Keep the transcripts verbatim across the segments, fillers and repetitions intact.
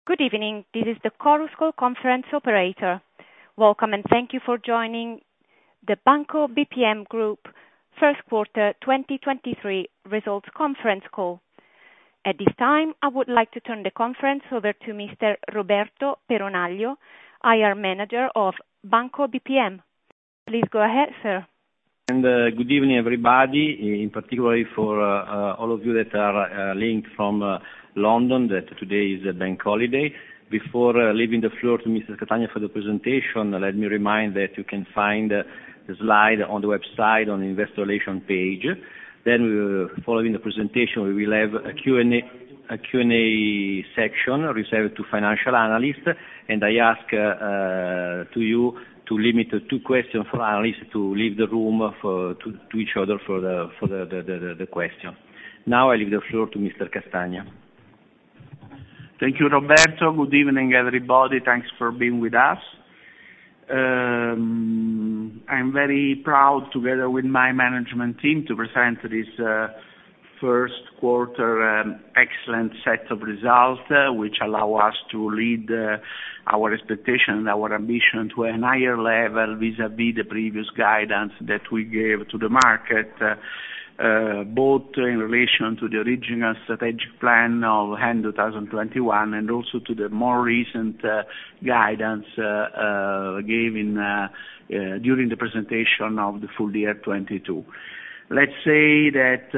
Good evening. This is the Chorus Call conference operator. Welcome, and thank you for joining the Banco B P M Group first quarter twenty twenty-three results conference call. At this time, I would like to turn the conference over to Mister Roberto Peronaglio, I R Manager of Banco B P M. Please go ahead, sir. And uh, good evening, everybody, in particular for uh, uh, all of you that are uh, linked from uh, London, that today is a bank holiday. Before uh, leaving the floor to Mister Catania for the presentation, let me remind that you can find uh, the slide on the website on the Investor Relations page. Then, we will, following the presentation, we will have a Q and A, a Q and A section reserved to financial analysts, and I ask uh, uh, to you to limit to two questions for analysts to leave the room for, to, to each other for the for the, the, the, the question. Now I leave the floor to Mister Castagna. Thank you, Roberto. Good evening, everybody. Thanks for being with us. Um, I'm very proud, together with my management team, to present this uh, first quarter um, excellent set of results, uh, which allow us to lead uh, our expectation and our ambition to a higher level vis-à-vis the previous guidance that we gave to the market, uh, uh, both in relation to the original strategic plan of end twenty twenty-one and also to the more recent uh, guidance uh, uh, given uh, uh, during the presentation of the full year twenty-two. Let's say that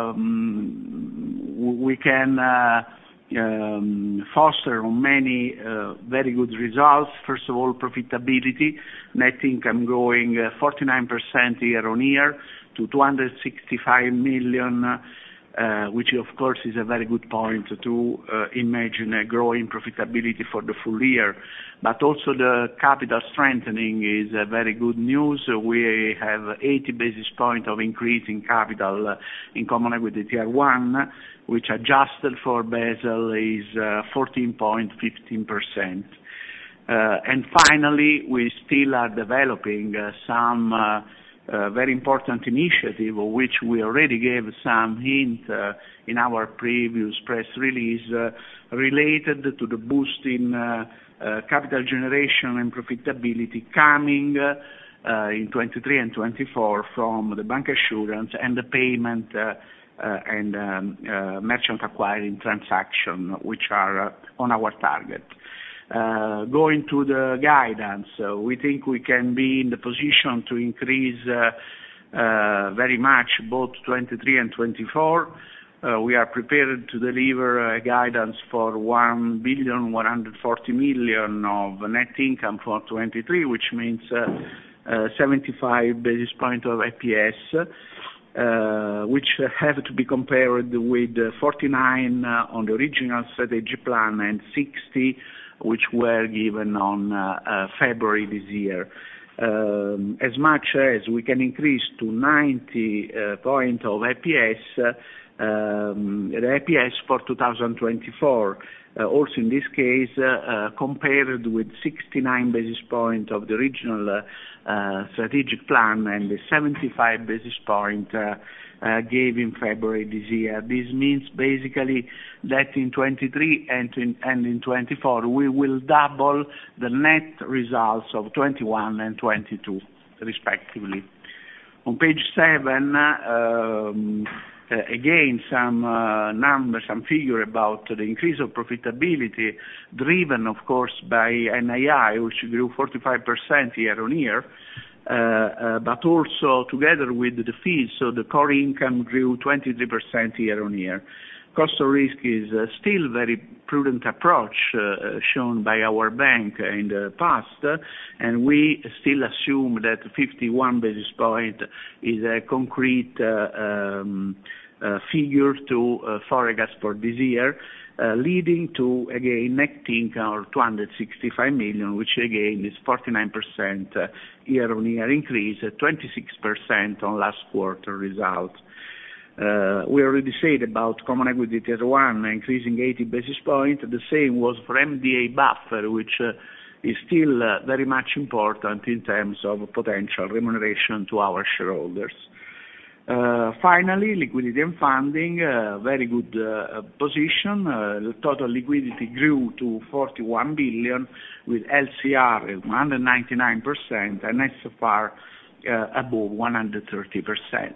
um, we can uh, um, foster on many uh, very good results. First of all, profitability, net income growing uh, forty-nine percent year on year to two hundred sixty-five million, uh, which of course is a very good point to uh, imagine a growing profitability for the full year. But also the capital strengthening is uh, very good news. We have eighty basis points of increase in capital uh, in Common Equity Tier one, which adjusted for Basel is uh, fourteen point one five percent. Uh, and finally, we still are developing uh, some uh, uh, very important initiative, of which we already gave some hint uh, in our previous press release, uh, related to the boosting uh, Uh, capital generation and profitability coming uh, uh, in twenty-three and twenty-four from the bancassurance and the payment uh, uh, and um, uh, merchant acquiring transaction, which are uh, on our target. Uh, going to the guidance, uh, we think we can be in the position to increase uh, uh, very much both twenty-three and twenty-four. Uh, we are prepared to deliver a guidance for one billion one hundred forty million of net income for twenty-three, which means uh, uh, seventy-five basis points of E P S, uh, which have to be compared with forty-nine uh, on the original strategy plan and sixty which were given on uh, uh, February this year. Um, as much as we can increase to ninety uh, points of E P S, uh, Um, the E P S for two thousand twenty-four, uh, also in this case, uh, uh, compared with sixty-nine basis points of the original uh, uh, strategic plan and the seventy-five basis points uh, uh, gave in February this year. This means basically that in twenty-three and in, and in twenty-four we will double the net results of twenty-one and twenty-two, respectively. On page seven, um, Uh, again, some uh, numbers, some figure about the increase of profitability, driven, of course, by N I I, which grew forty-five percent year on year, uh, uh, but also together with the fees, so the core income grew twenty-three percent year on year. Cost of risk is uh, still very prudent approach uh, shown by our bank in the past, uh, and we still assume that fifty-one basis point is a concrete uh, um, uh, figure to uh, forecast for this year, uh, leading to, again, net income of two hundred sixty-five million, which again is forty-nine percent uh, year-on-year increase, uh, twenty-six percent on last quarter results. Uh, we already said about Common Equity Tier one increasing eighty basis points. The same was for M D A buffer, which uh, is still uh, very much important in terms of potential remuneration to our shareholders. Uh, finally, liquidity and funding, uh, very good uh, position. Uh, the total liquidity grew to forty-one billion with L C R at one hundred ninety-nine percent and S F R uh, above one hundred thirty percent.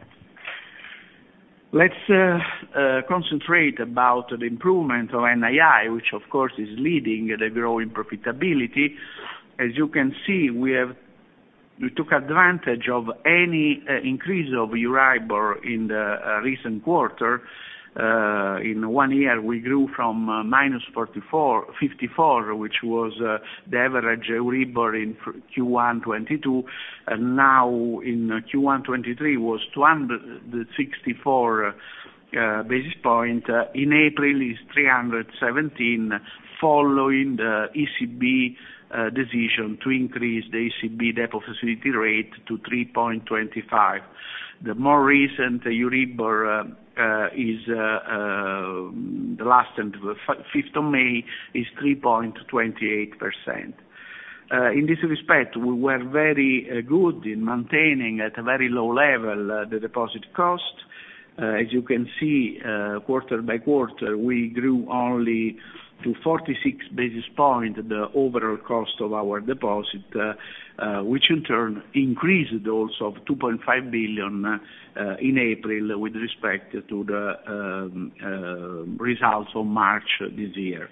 Let's uh, uh, concentrate about the improvement of N I I, which of course is leading the growing profitability. As you can see, we have we took advantage of any uh, increase of Euribor in the uh, recent quarter. Uh, in one year, we grew from uh, minus forty-four, fifty-four, which was uh, the average Euribor in Q one twenty-two, and now in uh, Q one twenty-three was two hundred sixty-four uh, basis point. Uh, in April is three hundred seventeen, following the E C B uh, decision to increase the E C B deposit facility rate to three point two five. The more recent uh, Euribor uh, uh, is uh, uh, the last and the fifth of May is three point two eight percent. Uh, in this respect, we were very uh, good in maintaining at a very low level uh, the deposit cost. Uh, as you can see, uh, quarter by quarter, we grew only to forty-six basis points the overall cost of our deposit, uh, uh, which in turn increased also of two point five billion uh, in April with respect to the um, uh, results of March this year.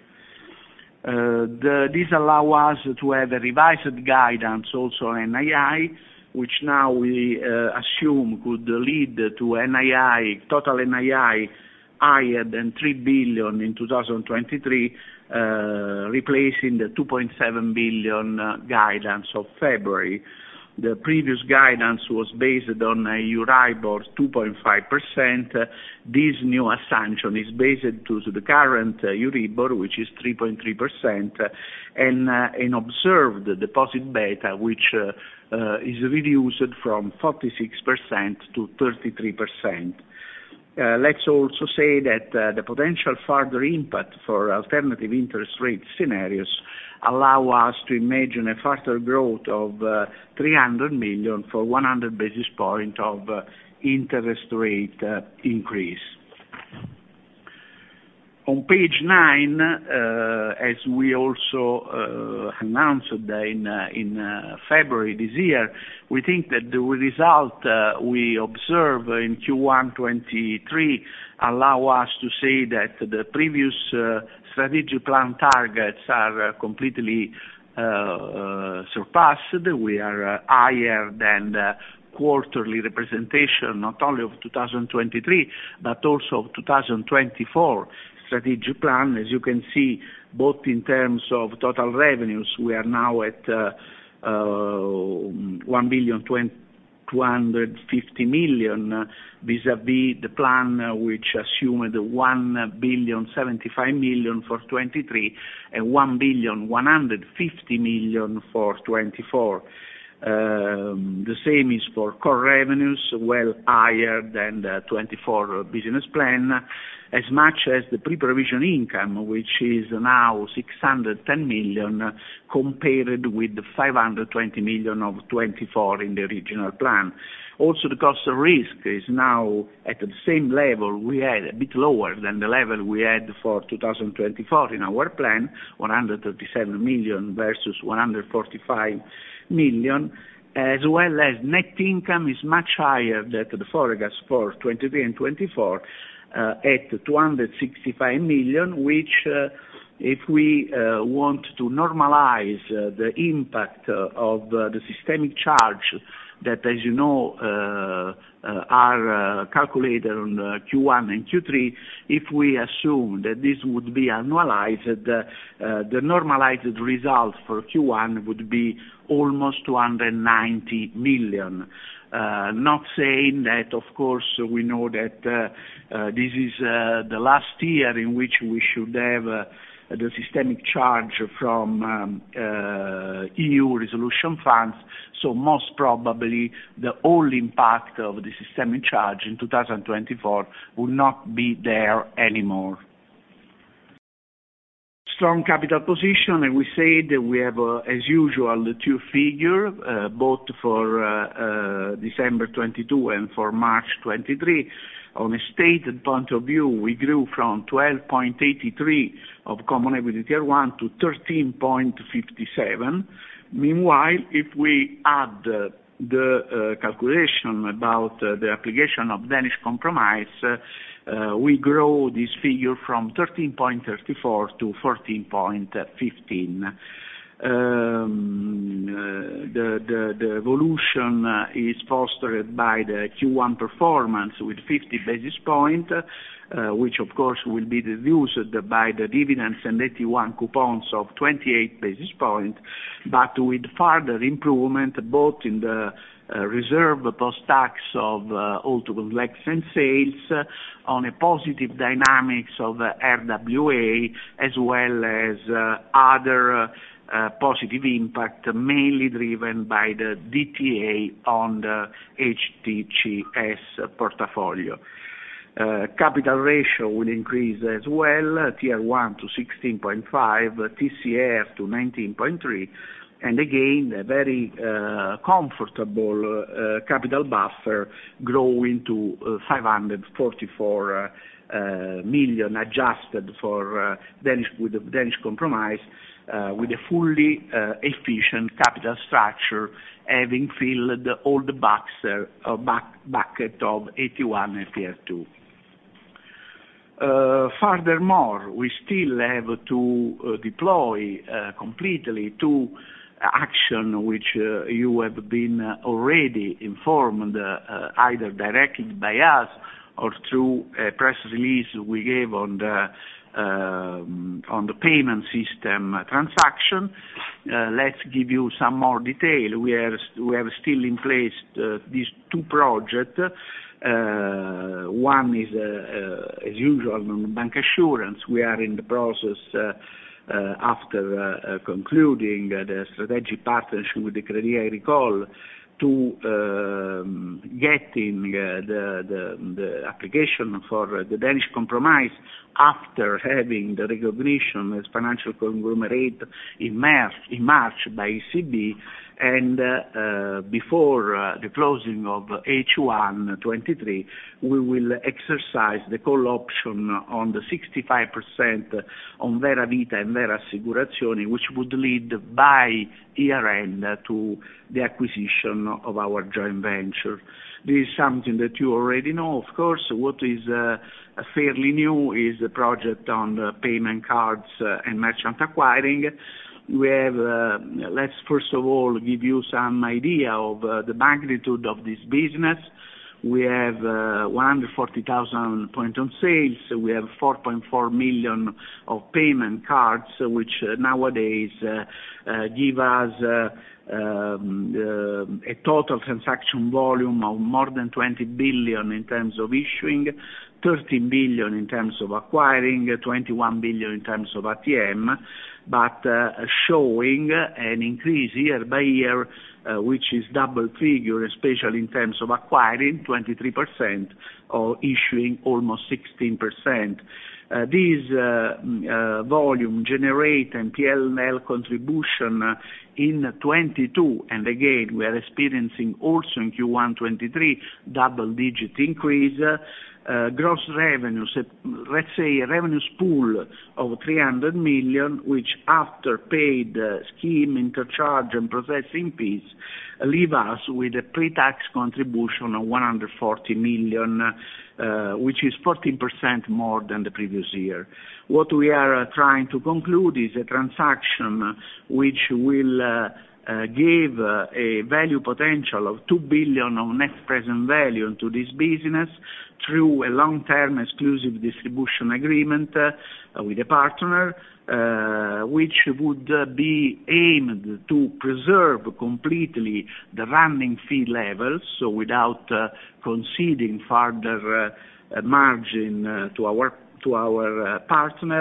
Uh, the, this allows us to have a revised guidance also on N I I, which now we uh, assume could lead to N I I, total N I I higher than three billion in two thousand twenty-three, uh, replacing the two point seven billion uh, guidance of February. The previous guidance was based on a Euribor two point five percent. Uh, this new assumption is based to, to the current uh, Euribor, which is three point three percent, uh, and uh, an observed deposit beta, which uh, uh, is reduced from forty-six percent to thirty-three percent. Uh, let's also say that uh, the potential further impact for alternative interest rate scenarios allow us to imagine a further growth of uh, three hundred million for one hundred basis point of uh, interest rate uh, increase. On page nine, uh, as we also uh, announced in, uh, in uh, February this year, we think that the result uh, we observe in Q one twenty-three allow us to say that the previous uh, strategic plan targets are uh, completely uh, uh, surpassed. We are uh, higher than the quarterly representation not only of two thousand twenty-three but also of two thousand twenty-four strategic plan. As you can see, both in terms of total revenues, we are now at uh, uh, one billion two hundred fifty million uh, vis-à-vis the plan uh, which assumed one billion seventy-five million for twenty-three and one billion one hundred fifty million for twenty-four. Um, the same is for core revenues, well higher than the twenty-four business plan, as much as the pre-provision income, which is now six hundred ten million, uh, compared with the five hundred twenty million of twenty-four in the original plan. Also, the cost of risk is now at the same level we had, a bit lower than the level we had for two thousand twenty-four in our plan, one hundred thirty-seven million versus one hundred forty-five million, as well as net income is much higher than the forecast for twenty-three and twenty-four, uh, at two hundred sixty-five million, which uh, if we uh, want to normalize uh, the impact uh, of uh, the systemic charge that, as you know, uh, uh, are uh, calculated on uh, Q one and Q three, if we assume that this would be annualized, uh, uh, the normalized result for Q one would be almost two hundred ninety million. Uh, not saying that, of course, we know that uh, uh, this is uh, the last year in which we should have uh, the systemic charge from um, uh, E U resolution funds, so most probably the whole impact of the systemic charge in two thousand twenty-four will not be there anymore. Strong capital position, and we say that we have, uh, as usual, the two figures, uh, both for uh, uh, December twenty-two and for March twenty-three. On a stated point of view, we grew from twelve point eight three of Common Equity Tier one to thirteen point five seven. Meanwhile, if we add uh, the uh, calculation about uh, the application of Danish Compromise, uh, uh, we grow this figure from thirteen point three four to fourteen point one five. Um, uh, the, the, the evolution uh, is fostered by the Q one performance with fifty basis points, uh, which of course will be reduced by the dividends and A T one coupons of twenty-eight basis points, but with further improvement both in the uh, reserve post-tax of uh, all to collect and sales, uh, on a positive dynamics of uh, R W A, as well as uh, other uh, Uh, positive impact, mainly driven by the D T A on the H T C S portfolio. Uh, capital ratio will increase as well, uh, Tier one to sixteen point five, uh, T C R to nineteen point three, and again, a very uh, comfortable uh, capital buffer growing to uh, five hundred forty-four uh, uh, million adjusted for uh, Danish, with the Danish Compromise, Uh, with a fully uh, efficient capital structure, having filled all the box, uh, back, bucket of A T one and Tier two. Uh, furthermore, we still have to uh, deploy uh, completely two action which uh, you have been uh, already informed, uh, uh, either directly by us or through a press release we gave on the Um, on the payment system transaction. Uh, let's give you some more detail. We, are, we have still in place uh, these two projects. Uh, one is, uh, uh, as usual, on bank assurance. We are in the process, uh, uh, after uh, uh, concluding uh, the strategic partnership with the Crédit Agricole, to um, getting uh, the, the, the application for the Danish Compromise after having the recognition as financial conglomerate in March, in March by E C B, and uh, uh, before uh, the closing of H one twenty-three, we will exercise the call option on the sixty-five percent on Vera Vita and Vera Assicurazioni, which would lead by year-end to the acquisition of our joint venture. This is something that you already know, of course. What is uh, fairly new is the project on the payment cards uh, and merchant acquiring. We have, uh, let's first of all give you some idea of uh, the magnitude of this business. We have uh, one hundred forty thousand point on sales. We have four point four million of payment cards, which uh, nowadays uh, uh, give us uh, um, uh, a total transaction volume of more than twenty billion in terms of issuing, thirteen billion in terms of acquiring, twenty-one billion in terms of A T M, but uh, showing an increase year by year, uh, which is double figure, especially in terms of acquiring, twenty-three percent, or issuing almost sixteen percent. Uh, this uh, uh, volume generate and P L L contribution uh, in twenty-two, and again we are experiencing also in Q one twenty-three double-digit increase. Uh, uh, gross revenues, uh, let's say a revenues pool of three hundred million, which after paid uh, scheme, intercharge and processing fees, uh, leave us with a pre-tax contribution of one hundred forty million, uh, which is fourteen percent more than the previous year. What we are uh, trying to conclude is a transaction which will uh, uh, give uh, a value potential of two billion of net present value into this business through a long-term exclusive distribution agreement uh, with a partner, uh, which would uh, be aimed to preserve completely the running fee levels, so without uh, conceding further uh, uh, margin uh, to our to our uh, partner,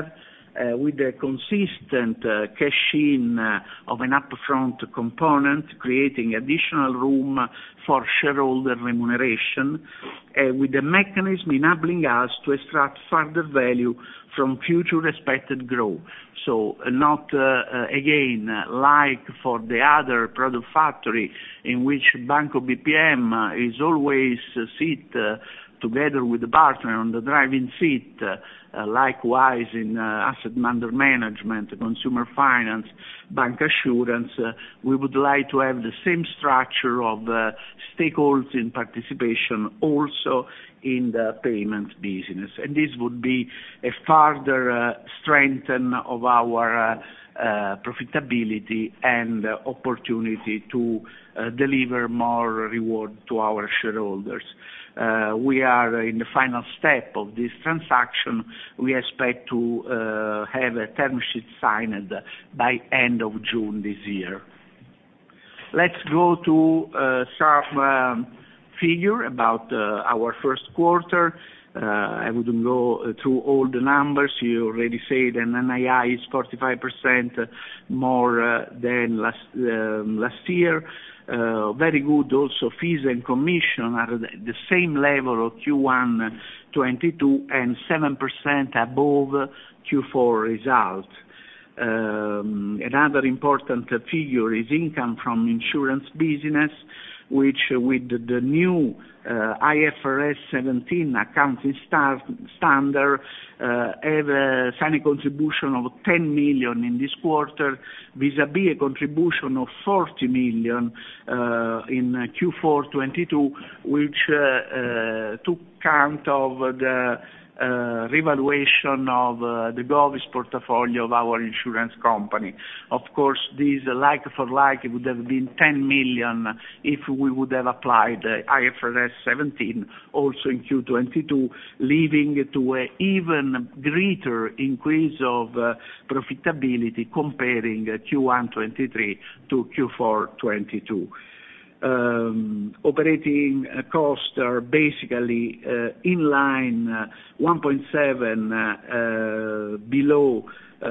uh, with a consistent uh, cash-in uh, of an upfront component, creating additional room for shareholder remuneration, uh, with the mechanism enabling us to extract further value from future expected growth. So uh, not, uh, uh, again, uh, like for the other product factory in which Banco B P M uh, is always uh, sit uh, together with the partner on the driving seat, uh, uh, likewise in uh, asset under management, consumer finance, bank assurance, uh, we would like to have the same structure of uh, stakeholders in participation also in the payments business. And this would be a further uh, strengthen of our uh, uh, profitability and uh, opportunity to uh, deliver more reward to our shareholders. Uh, we are in the final step of this transaction. We expect to uh, have a term sheet signed by end of June this year. Let's go to uh, some um, figure about uh, our first quarter. Uh, I wouldn't go through all the numbers. You already said an N I I is forty-five percent more uh, than last, um, last year. Uh, very good also fees and commission are at the same level of Q one twenty-two and seven percent above Q four result. Um, another important figure is income from insurance business, which uh, with the new uh, I F R S seventeen accounting star standard uh, have a signing contribution of ten million in this quarter, vis-à-vis a contribution of forty million uh, in Q four twenty-two, which uh, uh, took count of the Uh, revaluation of uh, the Govies portfolio of our insurance company. Of course, this uh, like for like it would have been ten million if we would have applied uh, I F R S seventeen also in Q twenty-two, leading to an even greater increase of uh, profitability comparing uh, Q one twenty-three to Q four twenty-two. Um, operating uh, costs are basically uh, in line, uh, one point seven uh, uh, below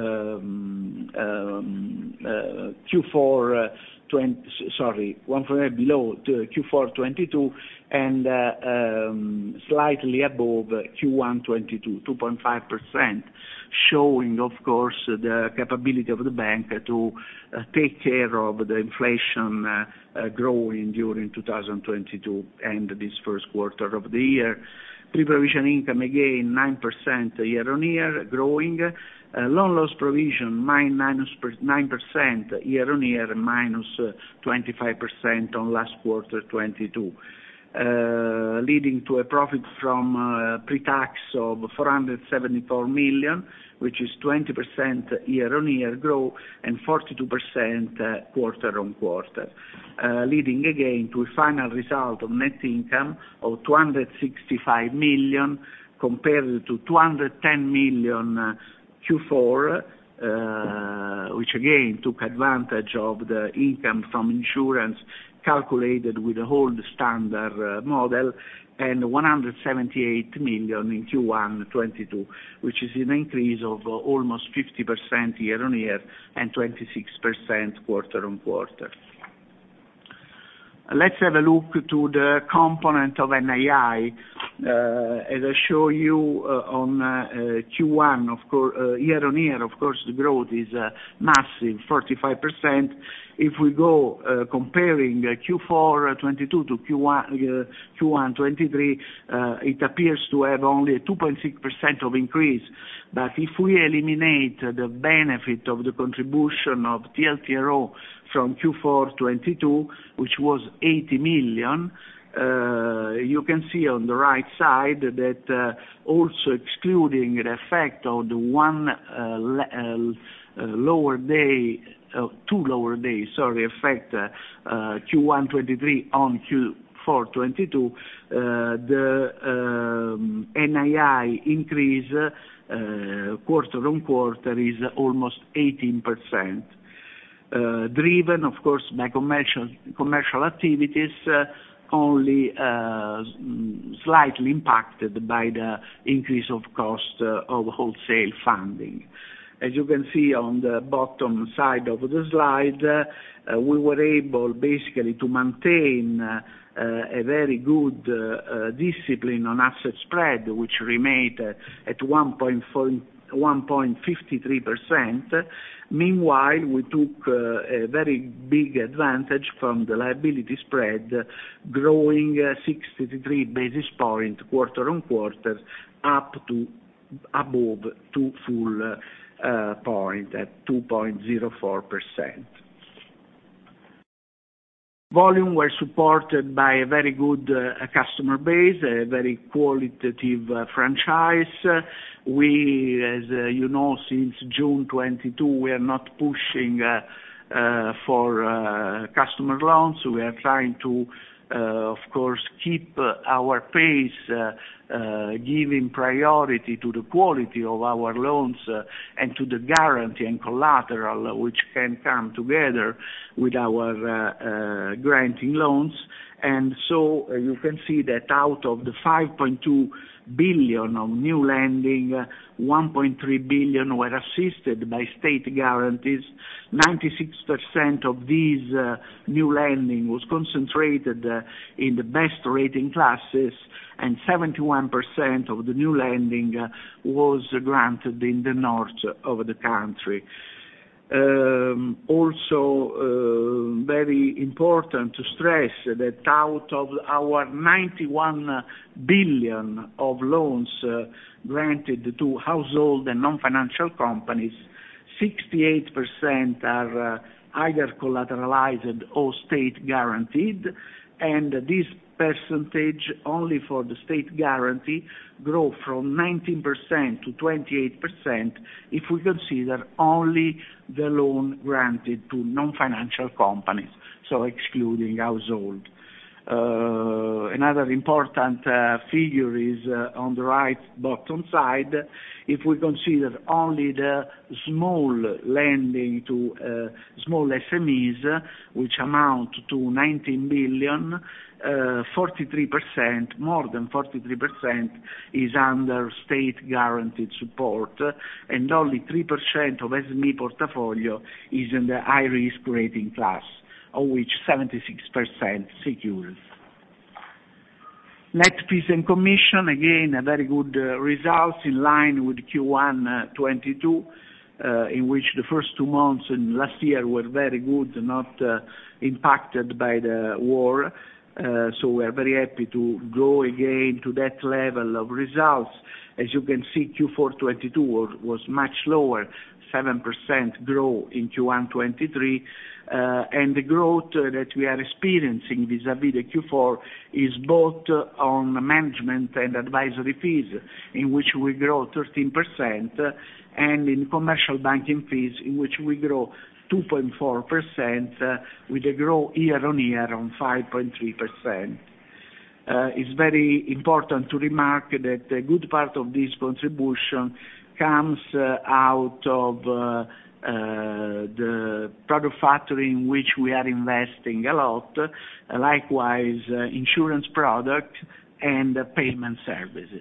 um, um, uh, Q four uh, twenty, sorry, one point seven below Q four twenty-two and uh, um, slightly above Q one twenty-two, two point five percent, showing, of course, the capability of the bank to uh, take care of the inflation uh, uh, growing during two thousand twenty-two and this first quarter of the year. Pre-provision income, again, nine percent year-on-year, growing. Uh, loan loss provision, minus nine percent year-on-year, minus uh, twenty-five percent on last quarter twenty-two. Uh, leading to a profit from uh, pre-tax of four hundred seventy-four million, which is twenty percent year-on-year growth and forty-two percent uh, quarter-on-quarter, uh, leading again to a final result of net income of two hundred sixty-five million compared to two hundred ten million uh, Q four, uh, which again took advantage of the income from insurance calculated with the old standard uh, model, and one hundred seventy-eight million in Q one twenty-two, which is an increase of uh, almost fifty percent year-on-year and twenty-six percent quarter-on-quarter. Let's have a look to the component of N I I. Uh, as I show you uh, on uh, uh, Q one, of course, uh, year-on-year, of course, the growth is uh, massive, forty-five percent. If we go uh, comparing uh, Q four twenty-two to Q one, uh, Q one twenty-three, uh, it appears to have only a two point six percent of increase. But if we eliminate uh, the benefit of the contribution of T L T R O from Q four twenty-two, which was eighty million, uh, you can see on the right side that uh, also excluding the effect of the one uh, le- uh, uh, lower day, uh, two lower days, sorry, effect uh, uh, Q one twenty-three on Q four twenty-two, uh, the um, N I I increase uh, quarter on quarter is almost eighteen percent. Uh, driven, of course, by commercial commercial activities, uh, only uh, slightly impacted by the increase of cost uh, of wholesale funding. As you can see on the bottom side of the slide, uh, we were able basically to maintain uh, uh, a very good uh, uh, discipline on asset spread, which remained uh, at one point five three percent. Meanwhile, we took uh, a very big advantage from the liability spread, uh, growing uh, sixty-three basis points quarter on quarter, up to above two full uh, uh, point at two point zero four percent. Volume were supported by a very good uh, customer base, a very qualitative uh, franchise. Uh, we, as uh, you know, since June twenty-two, we are not pushing uh, uh, for uh, customer loans. We are trying to, uh, of course, keep uh, our pace, uh, uh, giving priority to the quality of our loans uh, and to the guarantee and collateral which can come together with our uh, uh, granting loans. And so uh, you can see that out of the five point two billion of new lending, uh, one point three billion were assisted by state guarantees. ninety-six percent of these uh, new lending was concentrated uh, in the best rating classes, and seventy-one percent of the new lending uh, was granted in the north of the country. Um, also, uh, very important to stress that out of our ninety-one billion of loans uh, granted to household and non-financial companies, sixty-eight percent are uh, either collateralized or state guaranteed, and this percentage only for the state guarantee grow from nineteen percent to twenty-eight percent if we consider only the loan granted to non-financial companies, so excluding household. Uh, another important uh, figure is uh, on the right bottom side. If we consider only the small lending to uh, small S M Es, uh, which amount to nineteen billion, uh, forty-three percent, more than forty-three percent is under state guaranteed support, uh, and only three percent of S M E portfolio is in the high risk rating class, of which seventy-six percent secured. Net fees and commission, again, a very good uh, results in line with Q one uh, twenty-two, uh, in which the first two months in last year were very good, not uh, impacted by the war. Uh, so we are very happy to go again to that level of results. As you can see, Q four twenty-two was, was much lower, seven percent growth in Q one twenty-three, uh, and the growth uh, that we are experiencing vis-à-vis the Q four is both uh, on management and advisory fees, in which we grow thirteen percent, uh, and in commercial banking fees, in which we grow two point four percent, uh, with a growth year-on-year on five point three percent. Uh, it's very important to remark that a good part of this contribution comes uh, out of uh, uh, the product factory in which we are investing a lot, uh, likewise uh, insurance product and uh, payment services.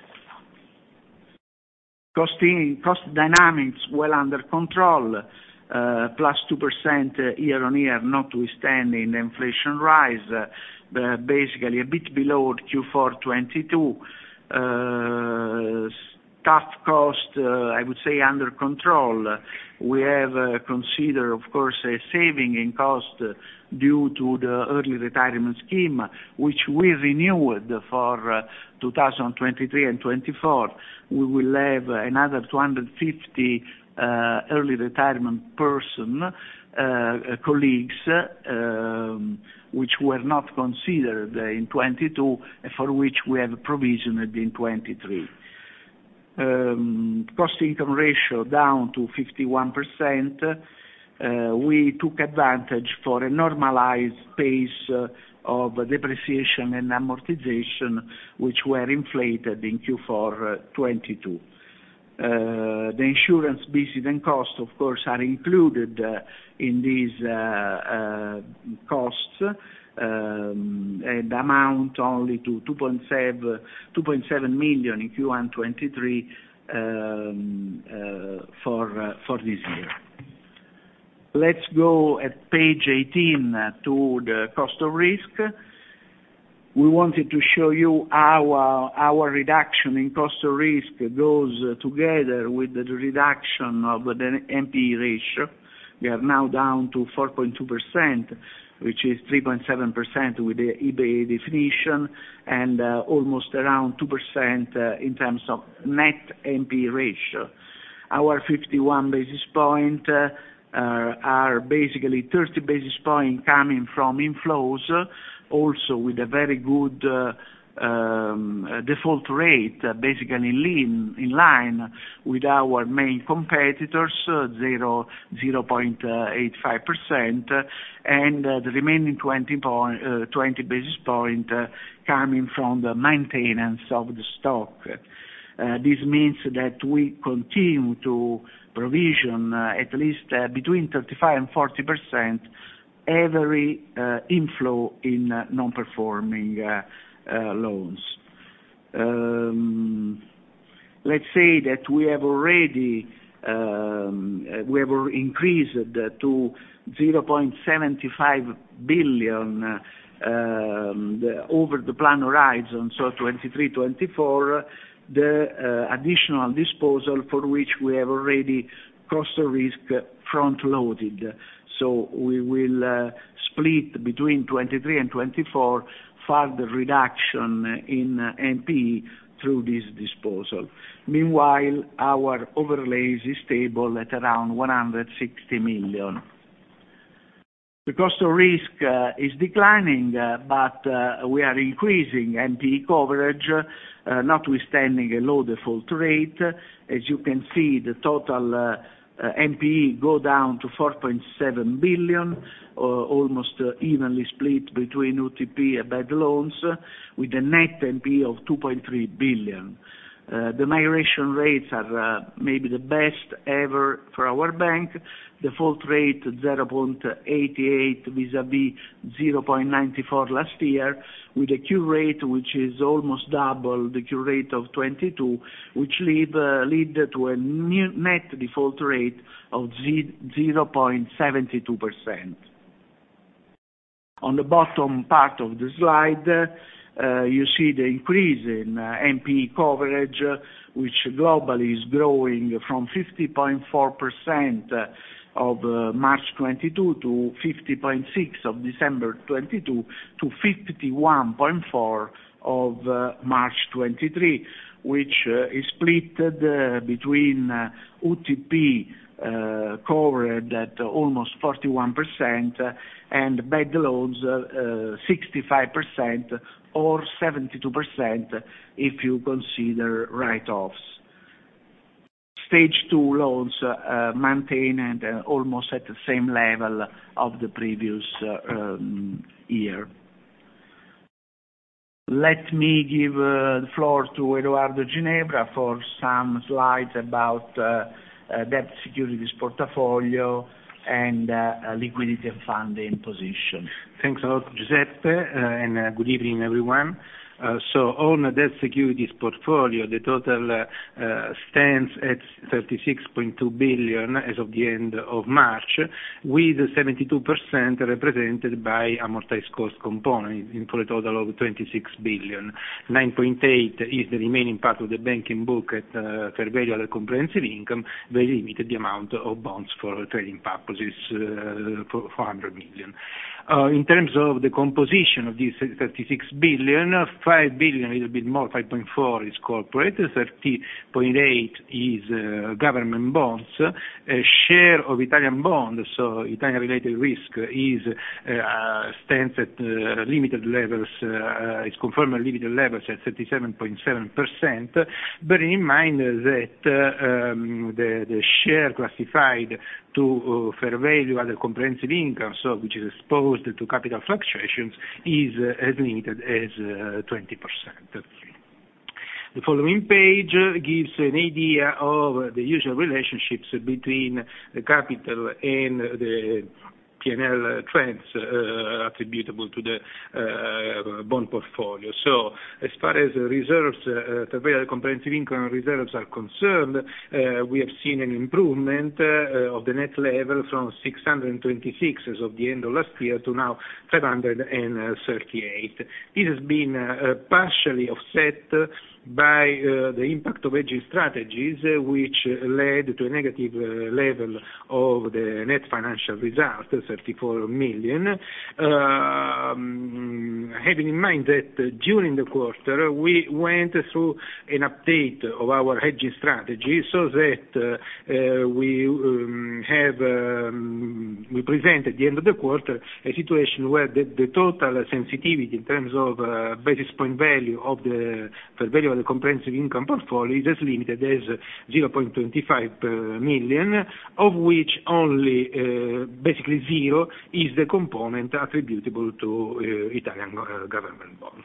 Costing, cost dynamics well under control, uh, plus two percent year-on-year, notwithstanding the inflation rise, uh, uh, basically a bit below Q four twenty-two. Uh, staff cost, uh, I would say, under control. We have uh, considered, of course, a saving in cost uh, due to the early retirement scheme, which we renewed for uh, two thousand twenty-three and twenty-four. We will have another two hundred fifty uh, early retirement person, uh, colleagues, um, which were not considered in twenty-two, and for which we have provisioned in twenty-three. Um, cost-income ratio down to fifty-one percent. Uh, we took advantage for a normalized pace uh, of depreciation and amortization, which were inflated in Q four twenty-two. Uh, the insurance business and costs, of course, are included uh, in these uh, uh, costs, um, and amount only to two point seven million in Q one twenty-three, um, uh, for uh, for this year. Let's go at page eighteen uh, to the cost of risk. We wanted to show you how uh, our reduction in cost of risk goes uh, together with the reduction of the N P E ratio. We are now down to four point two percent, which is three point seven percent with the E B A definition, and uh, almost around two percent uh, in terms of net N P E ratio. Our fifty-one basis point uh, uh, are basically thirty basis points coming from inflows, uh, also with a very good uh, um, uh, default rate, uh, basically in, lean, in line with our main competitors, uh, zero point eight five percent, uh, and uh, the remaining twenty, point, uh, twenty basis points uh, coming from the maintenance of the stock. Uh, this means that we continue to provision uh, at least uh, between thirty-five and forty percent every uh, inflow in uh, non-performing uh, uh, loans. Um, let's say that we have already um, we have increased to zero point seven five billion uh, um, the, over the plan horizon, so twenty-three twenty-four, the uh, additional disposal for which we have already cost of risk front-loaded. So we will uh, split between twenty-three and twenty-four further reduction in uh, N P E through this disposal. Meanwhile, our overlays is stable at around one hundred sixty million. The cost of risk uh, is declining, uh, but uh, we are increasing N P E coverage, uh, notwithstanding a low default rate. As you can see, the total uh, uh, N P E go down to four point seven billion, uh, almost uh, evenly split between U T P and bad loans, uh, with a net N P E of two point three billion. Uh, the migration rates are uh, maybe the best ever for our bank. Default rate zero point eight eight vis-à-vis zero point nine four last year, with a cure rate which is almost double the cure rate of twenty-two, which lead, uh, lead to a new net default rate of zero point seven two percent. On the bottom part of the slide, uh, Uh, you see the increase in uh, N P E coverage, uh, which globally is growing from fifty point four percent uh, of uh, March twenty-two to fifty point six of December twenty-two to fifty-one point four of uh, March twenty-three, which uh, is split uh, between uh, U T P uh, covered at almost forty-one percent uh, and bad loans uh, uh, sixty-five percent or seventy-two percent if you consider write-offs. Stage two loans uh, maintained uh, almost at the same level of the previous uh, um, year. Let me give uh, the floor to Edoardo Ginebra for some slides about uh, uh, debt securities portfolio and uh, liquidity and funding position. Thanks a lot, Giuseppe, uh, and uh, good evening, everyone. Uh, so on the debt securities portfolio, the total uh, uh, stands at thirty-six point two billion as of the end of March, with seventy-two percent represented by amortized cost component, in for a total of twenty-six billion. nine point eight is the remaining part of the banking book at uh, fair value of the comprehensive income, very limited the amount of bonds for trading purposes, uh, for four hundred million. Uh, in terms of the composition of this thirty-six billion, five billion, a little bit more, five point four is corporate, thirty point eight is uh, government bonds. A share of Italian bonds, so Italian related risk, is uh, stands at uh, limited levels, uh, is confirmed at limited levels at thirty-seven point seven percent, bearing in mind that uh, um, the, the share classified to uh, fair value other comprehensive income, so which is exposed to capital fluctuations, is uh, as limited as uh, twenty percent. The following page gives an idea of the usual relationships between the capital and the P P and L trends uh, attributable to the uh, bond portfolio. So as far as reserves, uh, fair value comprehensive income reserves are concerned, uh, we have seen an improvement uh, of the net level from six hundred twenty-six as of the end of last year to now five hundred thirty-eight. This has been uh, partially offset by uh, the impact of hedging strategies, uh, which uh, led to a negative uh, level of the net financial result, thirty-four million. Um, having in mind that uh, during the quarter we went through an update of our hedging strategy so that uh, uh, we um, have um, we present at the end of the quarter a situation where the, the total sensitivity in terms of uh, basis point value of the fair value of the comprehensive income portfolio is as limited as zero point two five million, of which only uh, basically zero is the component attributable to uh, Italian uh, government bonds.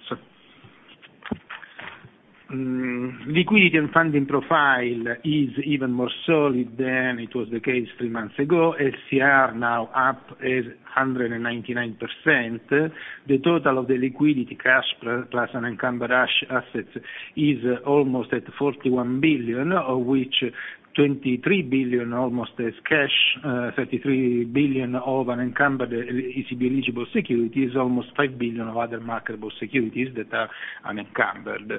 Um, liquidity and funding profile is even more solid than it was the case three months ago. L C R now up as one hundred ninety-nine percent. The total of the liquidity, cash plus unencumbered assets, is uh, almost at forty-one billion, of which twenty-three billion almost as cash, uh, thirty-three billion of unencumbered E C B eligible securities, almost five billion of other marketable securities that are unencumbered.